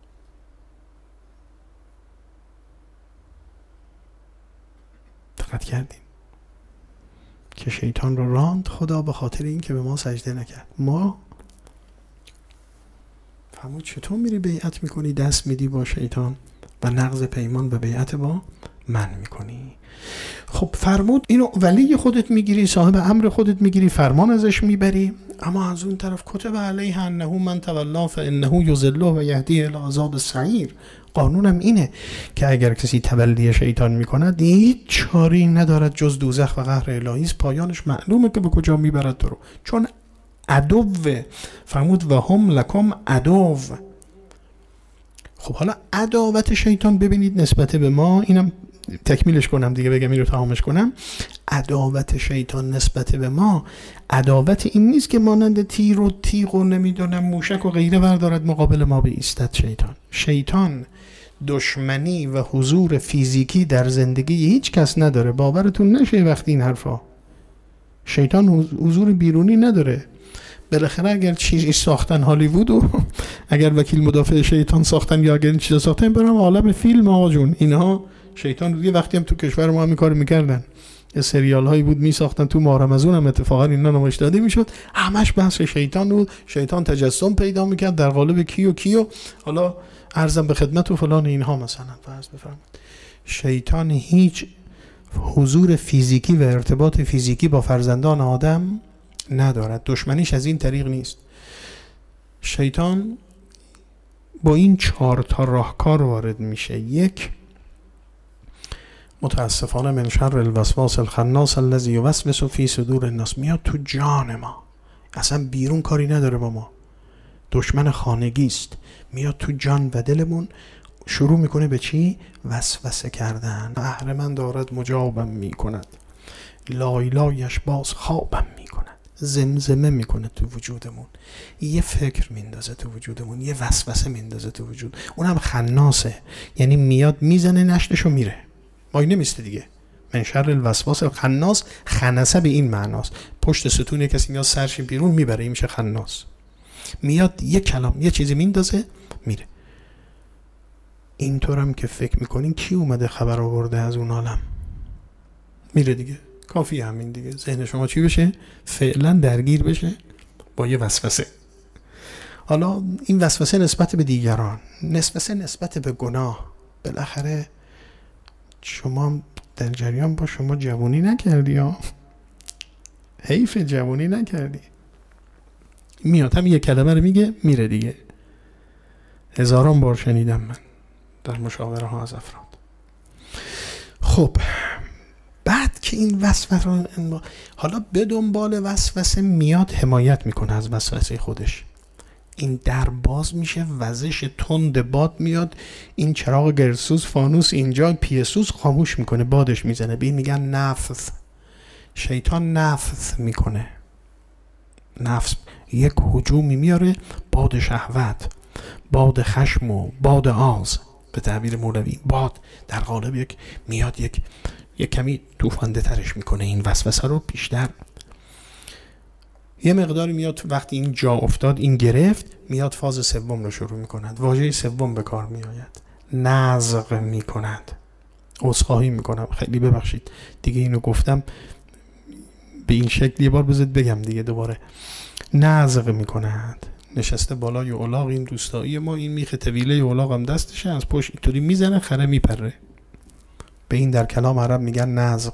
دقت کردیم که شیطان رو راند خدا به خاطر این که به ما سجده نکرد. ما فرمود چطور میری بیعت میکنی دست میدی با شیطان و نقض پیمان و بیعت با من میکنی؟ خب فرمود اینو ولی خودت میگیری، صاحب امر خودت میگیری، فرمان ازش میبری، اما از اون طرف کتب علیه انه من تولا فانه یضله و یهدی الی عذاب السعیر. قانونم اینه که اگر کسی تولی شیطان میکند هیچ چاری ندارد جز دوزخ و قهر الهی است. پایانش معلومه که به کجا میبرد تو رو، چون عدو. فرمود و هم لکم عدو. خب حالا عداوت شیطان ببینید نسبت به ما، اینم تکمیلش کنم دیگه، بگم این رو تمامش کنم. عداوت شیطان نسبت به ما، عداوت این نیست که مانند تیر و تیغ و نمیدونم موشک و غیره بردارد مقابل ما بایستد. شیطان شیطان دشمنی و حضور فیزیکی در زندگی هیچ کس نداره. باورتون نشه وقتی این حرفا. شیطان حضور بیرونی نداره. بالاخره اگر چیزی ساختن هالیوود و اگر وکیل مدافع شیطان ساختن یا اگر این چیزا ساختن، برام عالم فیلم آقا جون، اینها شیطان یه وقتی هم تو کشور ما همین کارو میکردن. یه سریال هایی بود میساختن تو ماه رمضان هم اتفاقا اینا نمایش داده میشد، همش بحث شیطان بود. شیطان تجسم پیدا میکرد در قالب کیو کیو حالا عرضم به خدمت و فلان اینها. مثلا فرض بفرمایید شیطان هیچ حضور فیزیکی و ارتباط فیزیکی با فرزندان آدم ندارد. دشمنیش از این طریق نیست. شیطان با این چهار تا راهکار وارد میشه. یک، متاسفانه من شر الوسواس الخناس الذی یوسوس فی صدور الناس، میاد تو جان ما، اصلا بیرون کاری نداره با ما، دشمن خانگی است، میاد تو جان و دلمون، شروع میکنه به چی؟ وسوسه کردن. اهرمن دارد مجابم میکند، لای لایش باز خوابم میکند، زمزمه میکنه تو وجودمون، یه فکر میندازه تو وجودمون، یه وسوسه میندازه تو وجود. اونم خناسه، یعنی میاد میزنه نشتشو میره، وای نمیسته دیگه. من شر الوسواس الخناس، خنسه به این معناست پشت ستون کسی میاد سرش بیرون میبره، این میشه خناس. میاد یه کلام یه چیزی میندازه میره. اینطورم که فکر میکنین کی اومده خبر آورده از اون عالم؟ میره دیگه. کافی همین دیگه. ذهن شما چی بشه؟ فعلا درگیر بشه با یه وسوسه. حالا این وسوسه نسبت به دیگران، وسوسه نسبت به گناه. بالاخره شما در جریان با شما جوونی نکردی ها، حیف جوونی نکردی. میاد هم یه کلمه رو میگه میره دیگه. هزاران بار شنیدم من در مشاوره ها از افراد. خب بعد که این وسوسه، حالا به دنبال وسوسه میاد حمایت میکنه از وسوسه خودش. این در باز میشه، وزش تند باد میاد، این چراغ گرسوز فانوس اینجا پیسوس خاموش میکنه، بادش میزنه. به این میگن نفث. شیطان نفث میکنه. نفس یک هجومی میاره، باد شهوت، باد خشم و باد آز، به تعبیر مولوی باد در قالب یک میاد یک یک کمی توفانده ترش میکنه این وسوسه رو بیشتر. یه مقداری میاد وقتی این جا افتاد، این گرفت، میاد فاز سوم رو شروع میکند. واژه سوم به کار میآید، نزغ میکند. عذرخواهی میکنم، خیلی ببخشید دیگه اینو گفتم به این شکل، یه بار بذارید بگم دیگه دوباره. نزغ میکند. نشسته بالای الاغ این دوستایی ما، این میخ طویله الاغ هم دستشه، از پشت اینطوری میزنه، خره میپره. به این در کلام عرب میگن نزغ.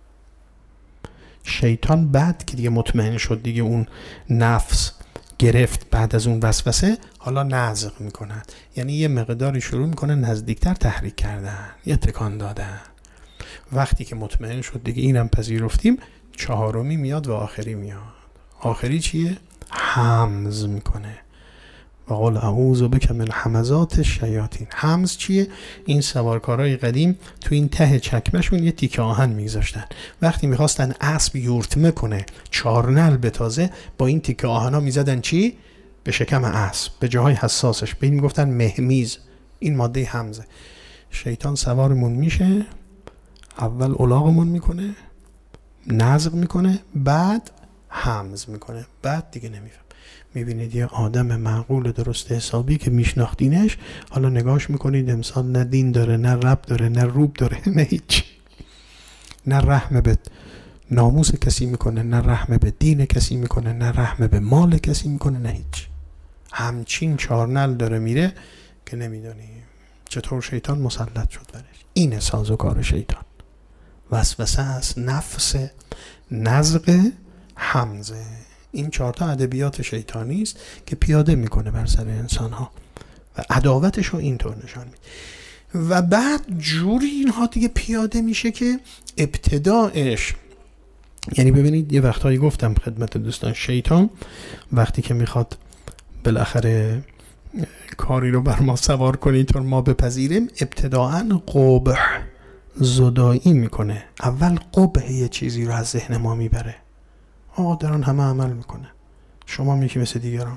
شیطان بعد که دیگه مطمئن شد دیگه اون نفس گرفت بعد از اون وسوسه، حالا نزغ میکند، یعنی یه مقداری شروع میکنه نزدیکتر تحریک کردن، یه تکان دادن. وقتی که مطمئن شد دیگه اینم پذیرفتیم، چهارمی میاد و آخری میاد. آخری چیه؟ همز میکنه. و قال اعوذ بک من همزات الشیاطین. همز چیه؟ این سوارکارای قدیم تو این ته چکمشون یه تیکه آهن میگذاشتن، وقتی میخواستن اسب یورتمه کنه، چارنل بتازه، با این تیکه آهنا میزدن چی؟ به شکم اسب، به جاهای حساسش. به این میگفتن مهمیز. این ماده همزه. شیطان سوارمون میشه، اول الاغمون میکنه، نزغ میکنه، بعد حمز میکنه، بعد دیگه نمیفهم. میبینید یه آدم معقول درست حسابی که میشناختینش، حالا نگاش میکنید امسال نه دین داره، نه رب داره، نه روب داره، نه هیچ، نه رحم به ناموس کسی میکنه، نه رحم به دین کسی میکنه، نه رحم به مال کسی میکنه، نه هیچ. همچین چارنل داره میره که نمیدونیم چطور شیطان مسلط شد برش. اینه سازوکار شیطان. وسوسه است، نفس، نزغ، حمزه. این چهارتا ادبیات شیطانی است که پیاده میکنه بر سر انسان ها و عداوتش رو اینطور نشان میده. و بعد جوری اینها دیگه پیاده میشه که ابتداعش، یعنی ببینید یه وقتایی گفتم خدمت دوستان، شیطان وقتی که میخواد بالاخره کاری رو بر ما سوار کنه تا ما بپذیریم، ابتداعاً قبح زدایی میکنه. اول قبح یه چیزی رو از ذهن ما میبره. آقا دارن همه عمل میکنه، شما میگی مثل دیگران.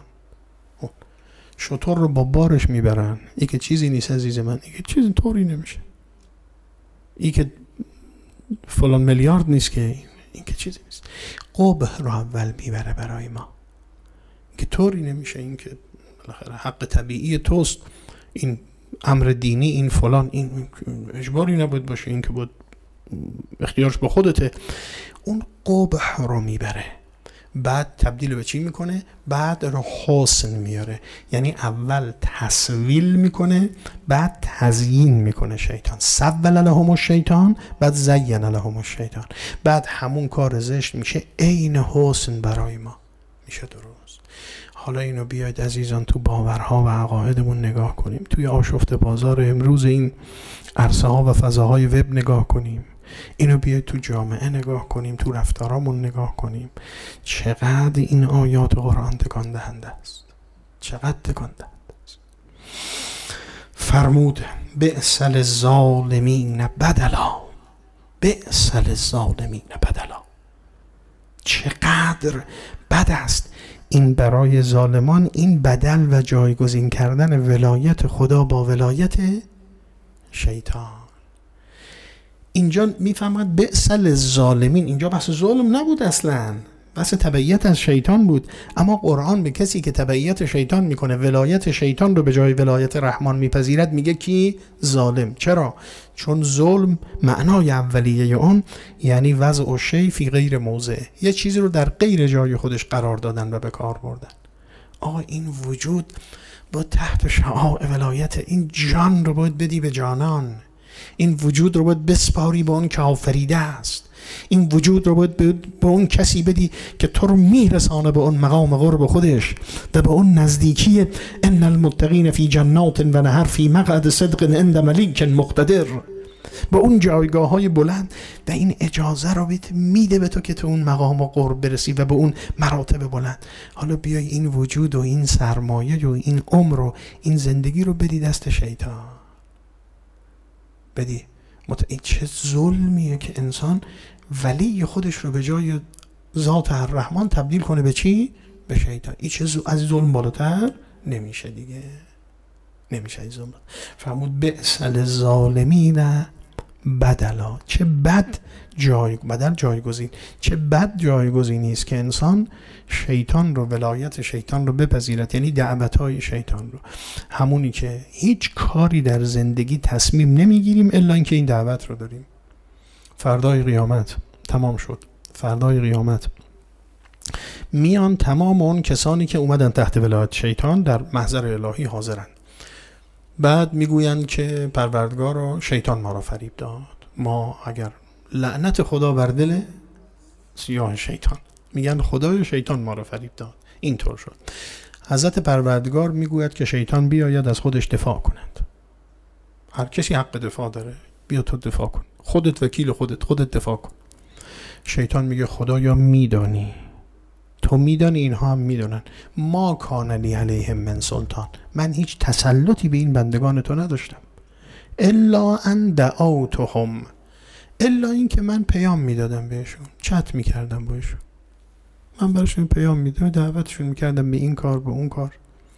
شطور رو با بارش میبرن، ای که چیزی نیست عزیز من، ای که چیزی طوری نمیشه، ای که فلان میلیارد نیست که، این که چیزی نیست. قبح رو اول میبره برای ما، این که طوری نمیشه، این که بالاخره حق طبیعی توست، این امر دینی، این فلان، این اجباری نباید باشه، این که بود اختیارش با خودته. اون قبح رو میبره، بعد تبدیل به چی میکنه؟ بعد رو حسن میاره. یعنی اول تسویل میکنه، بعد تزیین میکنه. شیطان سول لهم الشیطان، بعد زین لهم الشیطان، بعد همون کار زشت میشه عین حسن برای ما میشه درست. حالا اینو بیاید عزیزان تو باورها و عقایدمون نگاه کنیم، توی آشفت بازار امروز این عرصه ها و فضاهای وب نگاه کنیم، اینو بیاید تو جامعه نگاه کنیم، تو رفتارامون نگاه کنیم. چقدر این آیات قرآن تکان دهنده است، چقدر تکان دهنده است. فرمود بئس للظالمین بدلا، بئس للظالمین بدلا. چقدر بد است این برای ظالمان، این بدل و جایگزین کردن ولایت خدا با ولایت شیطان. اینجا میفهمد بئس للظالمین، اینجا بحث ظلم نبود اصلا، بحث تبعیت از شیطان بود. اما قرآن به کسی که تبعیت شیطان میکنه، ولایت شیطان رو به جای ولایت رحمان میپذیرد، میگه کی؟ ظالم. چرا؟ چون ظلم معنای اولیه اون یعنی وضع شیء فی غیر موضع، یه چیزی رو در غیر جای خودش قرار دادن و به کار بردن. آقا این وجود با تحت شعاع ولایت، این جان رو باید بدی به جانان، این وجود رو باید بسپاری به اون که آفریده است، این وجود رو باید به اون کسی بدی که تو رو میرسانه به اون مقام قرب خودش و به اون نزدیکی ان المتقین فی جنات و نهر فی مقعد صدق عند ملیک مقتدر، به اون جایگاه های بلند. و این اجازه رو بهت میده به تو که تو اون مقام و قرب برسی و به اون مراتب بلند. حالا بیای این وجود و این سرمایه و این عمر و این زندگی رو بدی دست شیطان، بدی مت... این چه ظلمیه که انسان ولی خودش رو به جای ذات الرحمن تبدیل کنه به چی؟ به شیطان. این چه از ظلم بالاتر نمیشه دیگه، نمیشه از ظلم. فرمود بئس للظالمین بدلا، چه بد جای بدل جایگزین، چه بد جایگزینی است که انسان شیطان رو، ولایت شیطان رو بپذیرد، یعنی دعوتهای شیطان رو، همونی که هیچ کاری در زندگی تصمیم نمیگیریم الا اینکه این دعوت رو داریم. فردای قیامت تمام شد، فردای قیامت میان تمام اون کسانی که اومدن تحت ولایت شیطان در محضر الهی حاضرن، بعد میگویند که پروردگار و شیطان ما را فریب داد. ما اگر لعنت خدا بر دل سیاه شیطان، میگن خدای شیطان ما را فریب داد، اینطور شد. حضرت پروردگار میگوید که شیطان بیاید از خودش دفاع کنند. هر کسی حق دفاع داره، بیا تو دفاع کن، خودت وکیل خودت، خودت دفاع کن. شیطان میگه خدایا میدانی، تو میدانی، اینها هم میدونن، ما کان لی علیهم من سلطان، من هیچ تسلطی به این بندگان تو نداشتم، الا ان دعوتهم، الا این که من پیام میدادم بهشون، چت میکردم بهشون، من براشون پیام میدادم، دعوتشون میکردم به این کار به اون کار.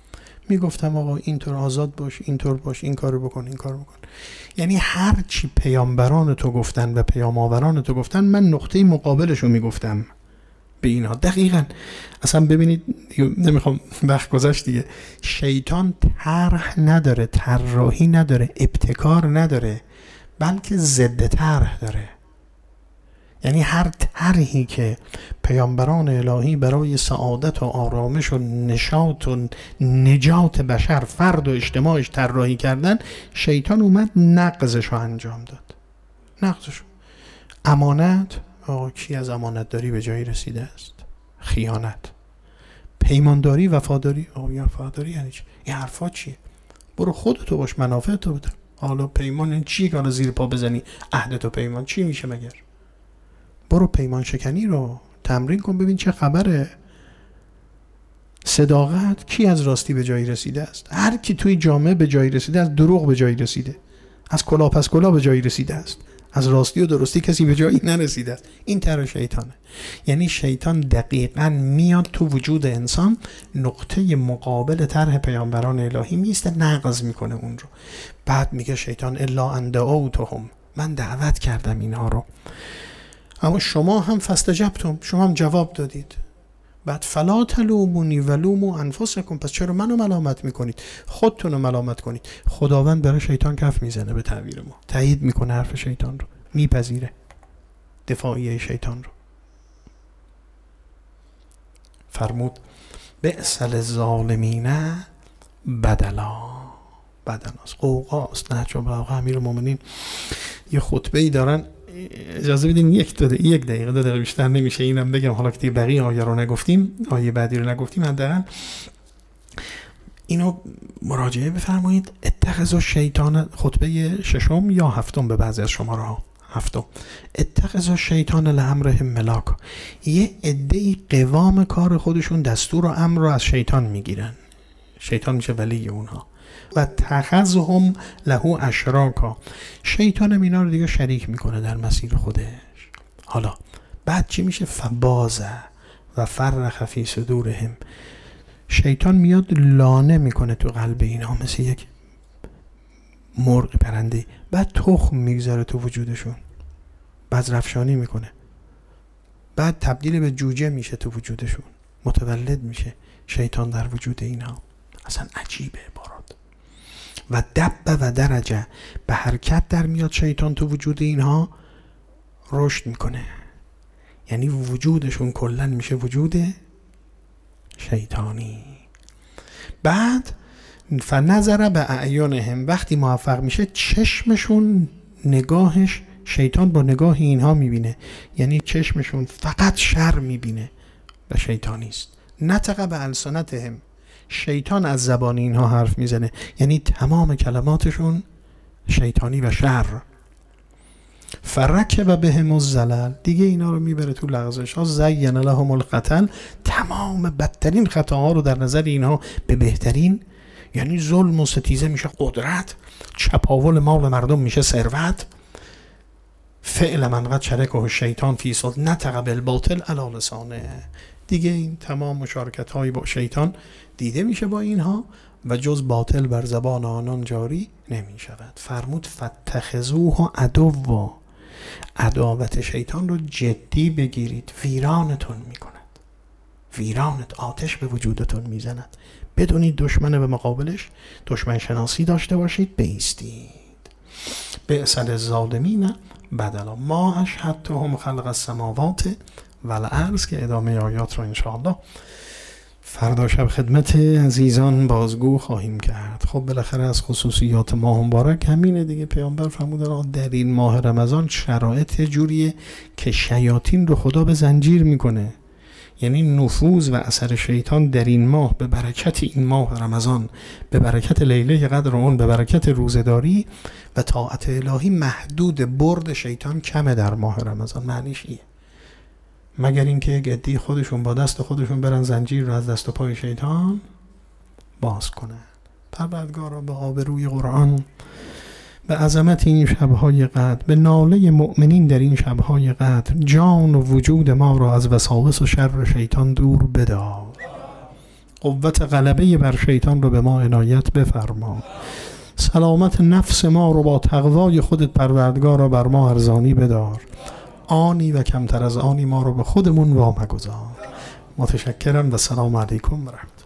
میگفتم آقا اینطور آزاد باش، اینطور باش، این کارو بکن، این کارو بکن. یعنی هر چی پیامبران تو گفتن و پیام آوران تو گفتن، من نقطه مقابلشو میگفتم به اینها. دقیقاً. اصلا ببینید، نمیخوام وقت گذشت دیگه، شیطان طرح نداره، طراحی نداره، ابتکار نداره، بلکه ضد طرح داره. یعنی هر طرحی که پیامبران الهی برای سعادت و آرامش و نشاط و نجات بشر، فرد و اجتماعش طراحی کردن، شیطان اومد نقضش رو انجام داد. نقضش. امانت، آقا کی از امانت داری به جایی رسیده است؟ خیانت. پیمانداری، وفاداری، آقا وفاداری یعنی چی؟ این حرفا چیه؟ برو خودتو باش، منافع تو بده. حالا پیمان این چی که زیر پا بزنی؟ عهد و پیمان چی میشه مگر؟ برو پیمان شکنی رو تمرین کن ببین چه خبره. صداقت، کی از راستی به جایی رسیده است؟ هر کی توی جامعه به جایی رسیده، از دروغ به جایی رسیده، از کلا پس کلا به جایی رسیده است. از راستی و درستی کسی به جایی نرسیده است. این طرح شیطانه. یعنی شیطان دقیقاً میاد تو وجود انسان، نقطه مقابل طرح پیامبران الهی میسته، نقض میکنه اون رو. بعد میگه شیطان الا ان دعوتهم، من دعوت کردم اینها رو، اما شما هم فاستجبتم، شما هم جواب دادید. بعد فلا تلومونی ولوموا انفسکم، پس چرا منو ملامت میکنید؟ خودتون رو ملامت کنید. خداوند برای شیطان کف میزنه، به تعبیر ما تایید میکنه حرف شیطان رو، میپذیره دفاعیه شیطان رو. فرمود بئس للظالمین بدلا. بدلاست، قوقاست. نهج البلاغه امیرالمومنین یه خطبه‌ای دارن، اجازه بدین یک دو دقیقه یک دقیقه دو دقیقه بیشتر نمیشه اینم بگم، حالا که بقیه آیه رو نگفتیم، آیه بعدی رو نگفتیم، حداقل اینو مراجعه بفرمایید. اتخذوا الشیطان، خطبه ششم یا هفتم به بعضی از شماره ها، هفتم. اتخذوا الشیطان لامرهم ملاکا، یه عده‌ای قوام کار خودشون دستور و امر رو از شیطان میگیرن، شیطان میشه ولی اونها. و تخذهم له اشراکا، شیطان هم اینا رو دیگه شریک میکنه در مسیر خودش. حالا بعد چی میشه؟ فبازه و فرخ فی صدورهم، شیطان میاد لانه میکنه تو قلب اینا، مثل یک مرغ پرنده، بعد تخم میگذاره تو وجودشون، بذرافشانی میکنه، بعد تبدیل به جوجه میشه تو وجودشون، متولد میشه شیطان در وجود اینا. اصلا عجیبه عبارات. و دب و درجه، به حرکت در میاد شیطان تو وجود اینها، رشد میکنه، یعنی وجودشون کلن میشه وجود شیطانی. بعد فنظر به اعیانهم، وقتی موفق میشه چشمشون، نگاهش، شیطان با نگاه اینها میبینه، یعنی چشمشون فقط شر میبینه و شیطانی است. نطق به السنتهم، شیطان از زبان اینها حرف میزنه، یعنی تمام کلماتشون شیطانی و شر. فرکب بهم الزلل، دیگه اینا رو میبره تو لغزش ها. زین لهم القتل، تمام بدترین خطاها رو در نظر اینها به بهترین، یعنی ظلم و ستیزه میشه قدرت، چپاول مال مردم میشه ثروت. فعل من قد شرکه شیطان فی صلح نطق بالباطل علی لسانه، دیگه این تمام مشارکت های با شیطان دیده میشه با اینها و جز باطل بر زبان آنان جاری نمی شود. فرمود فاتخذوه عدوا، عداوت شیطان رو جدی بگیرید، ویرانتون میکند، ویرانت، آتش به وجودتون میزند. بدونید دشمن به مقابلش دشمن شناسی داشته باشید، بایستید. بئس للظالمین بدلا ما اشهدتهم خلق السماوات والارض، که ادامه آیات رو انشاءالله فردا شب خدمت عزیزان بازگو خواهیم کرد. خب بالاخره از خصوصیات ماه مبارک همینه دیگه. پیامبر فرمودن در این ماه رمضان شرایط جوریه که شیاطین رو خدا به زنجیر میکنه، یعنی نفوذ و اثر شیطان در این ماه به برکت این ماه رمضان، به برکت لیله قدر اون، به برکت روزداری و طاعت الهی، محدود، برد شیطان کمه در ماه رمضان. معنیش ایه، مگر اینکه گدی خودشون با دست خودشون برن زنجیر رو از دست و پای شیطان باز کنن. پروردگارا به آبروی قرآن، به عظمت این شبهای قدر، به ناله مؤمنین در این شبهای قدر، جان و وجود ما را از وساوس و شر شیطان دور بدار. قوت غلبه بر شیطان رو به ما عنایت بفرما. سلامت نفس ما رو با تقوای خودت پروردگار رو بر ما ارزانی بدار. آنی و کمتر از آنی ما رو به خودمون وامگذار. متشکرم و سلام علیکم و رحمت الله.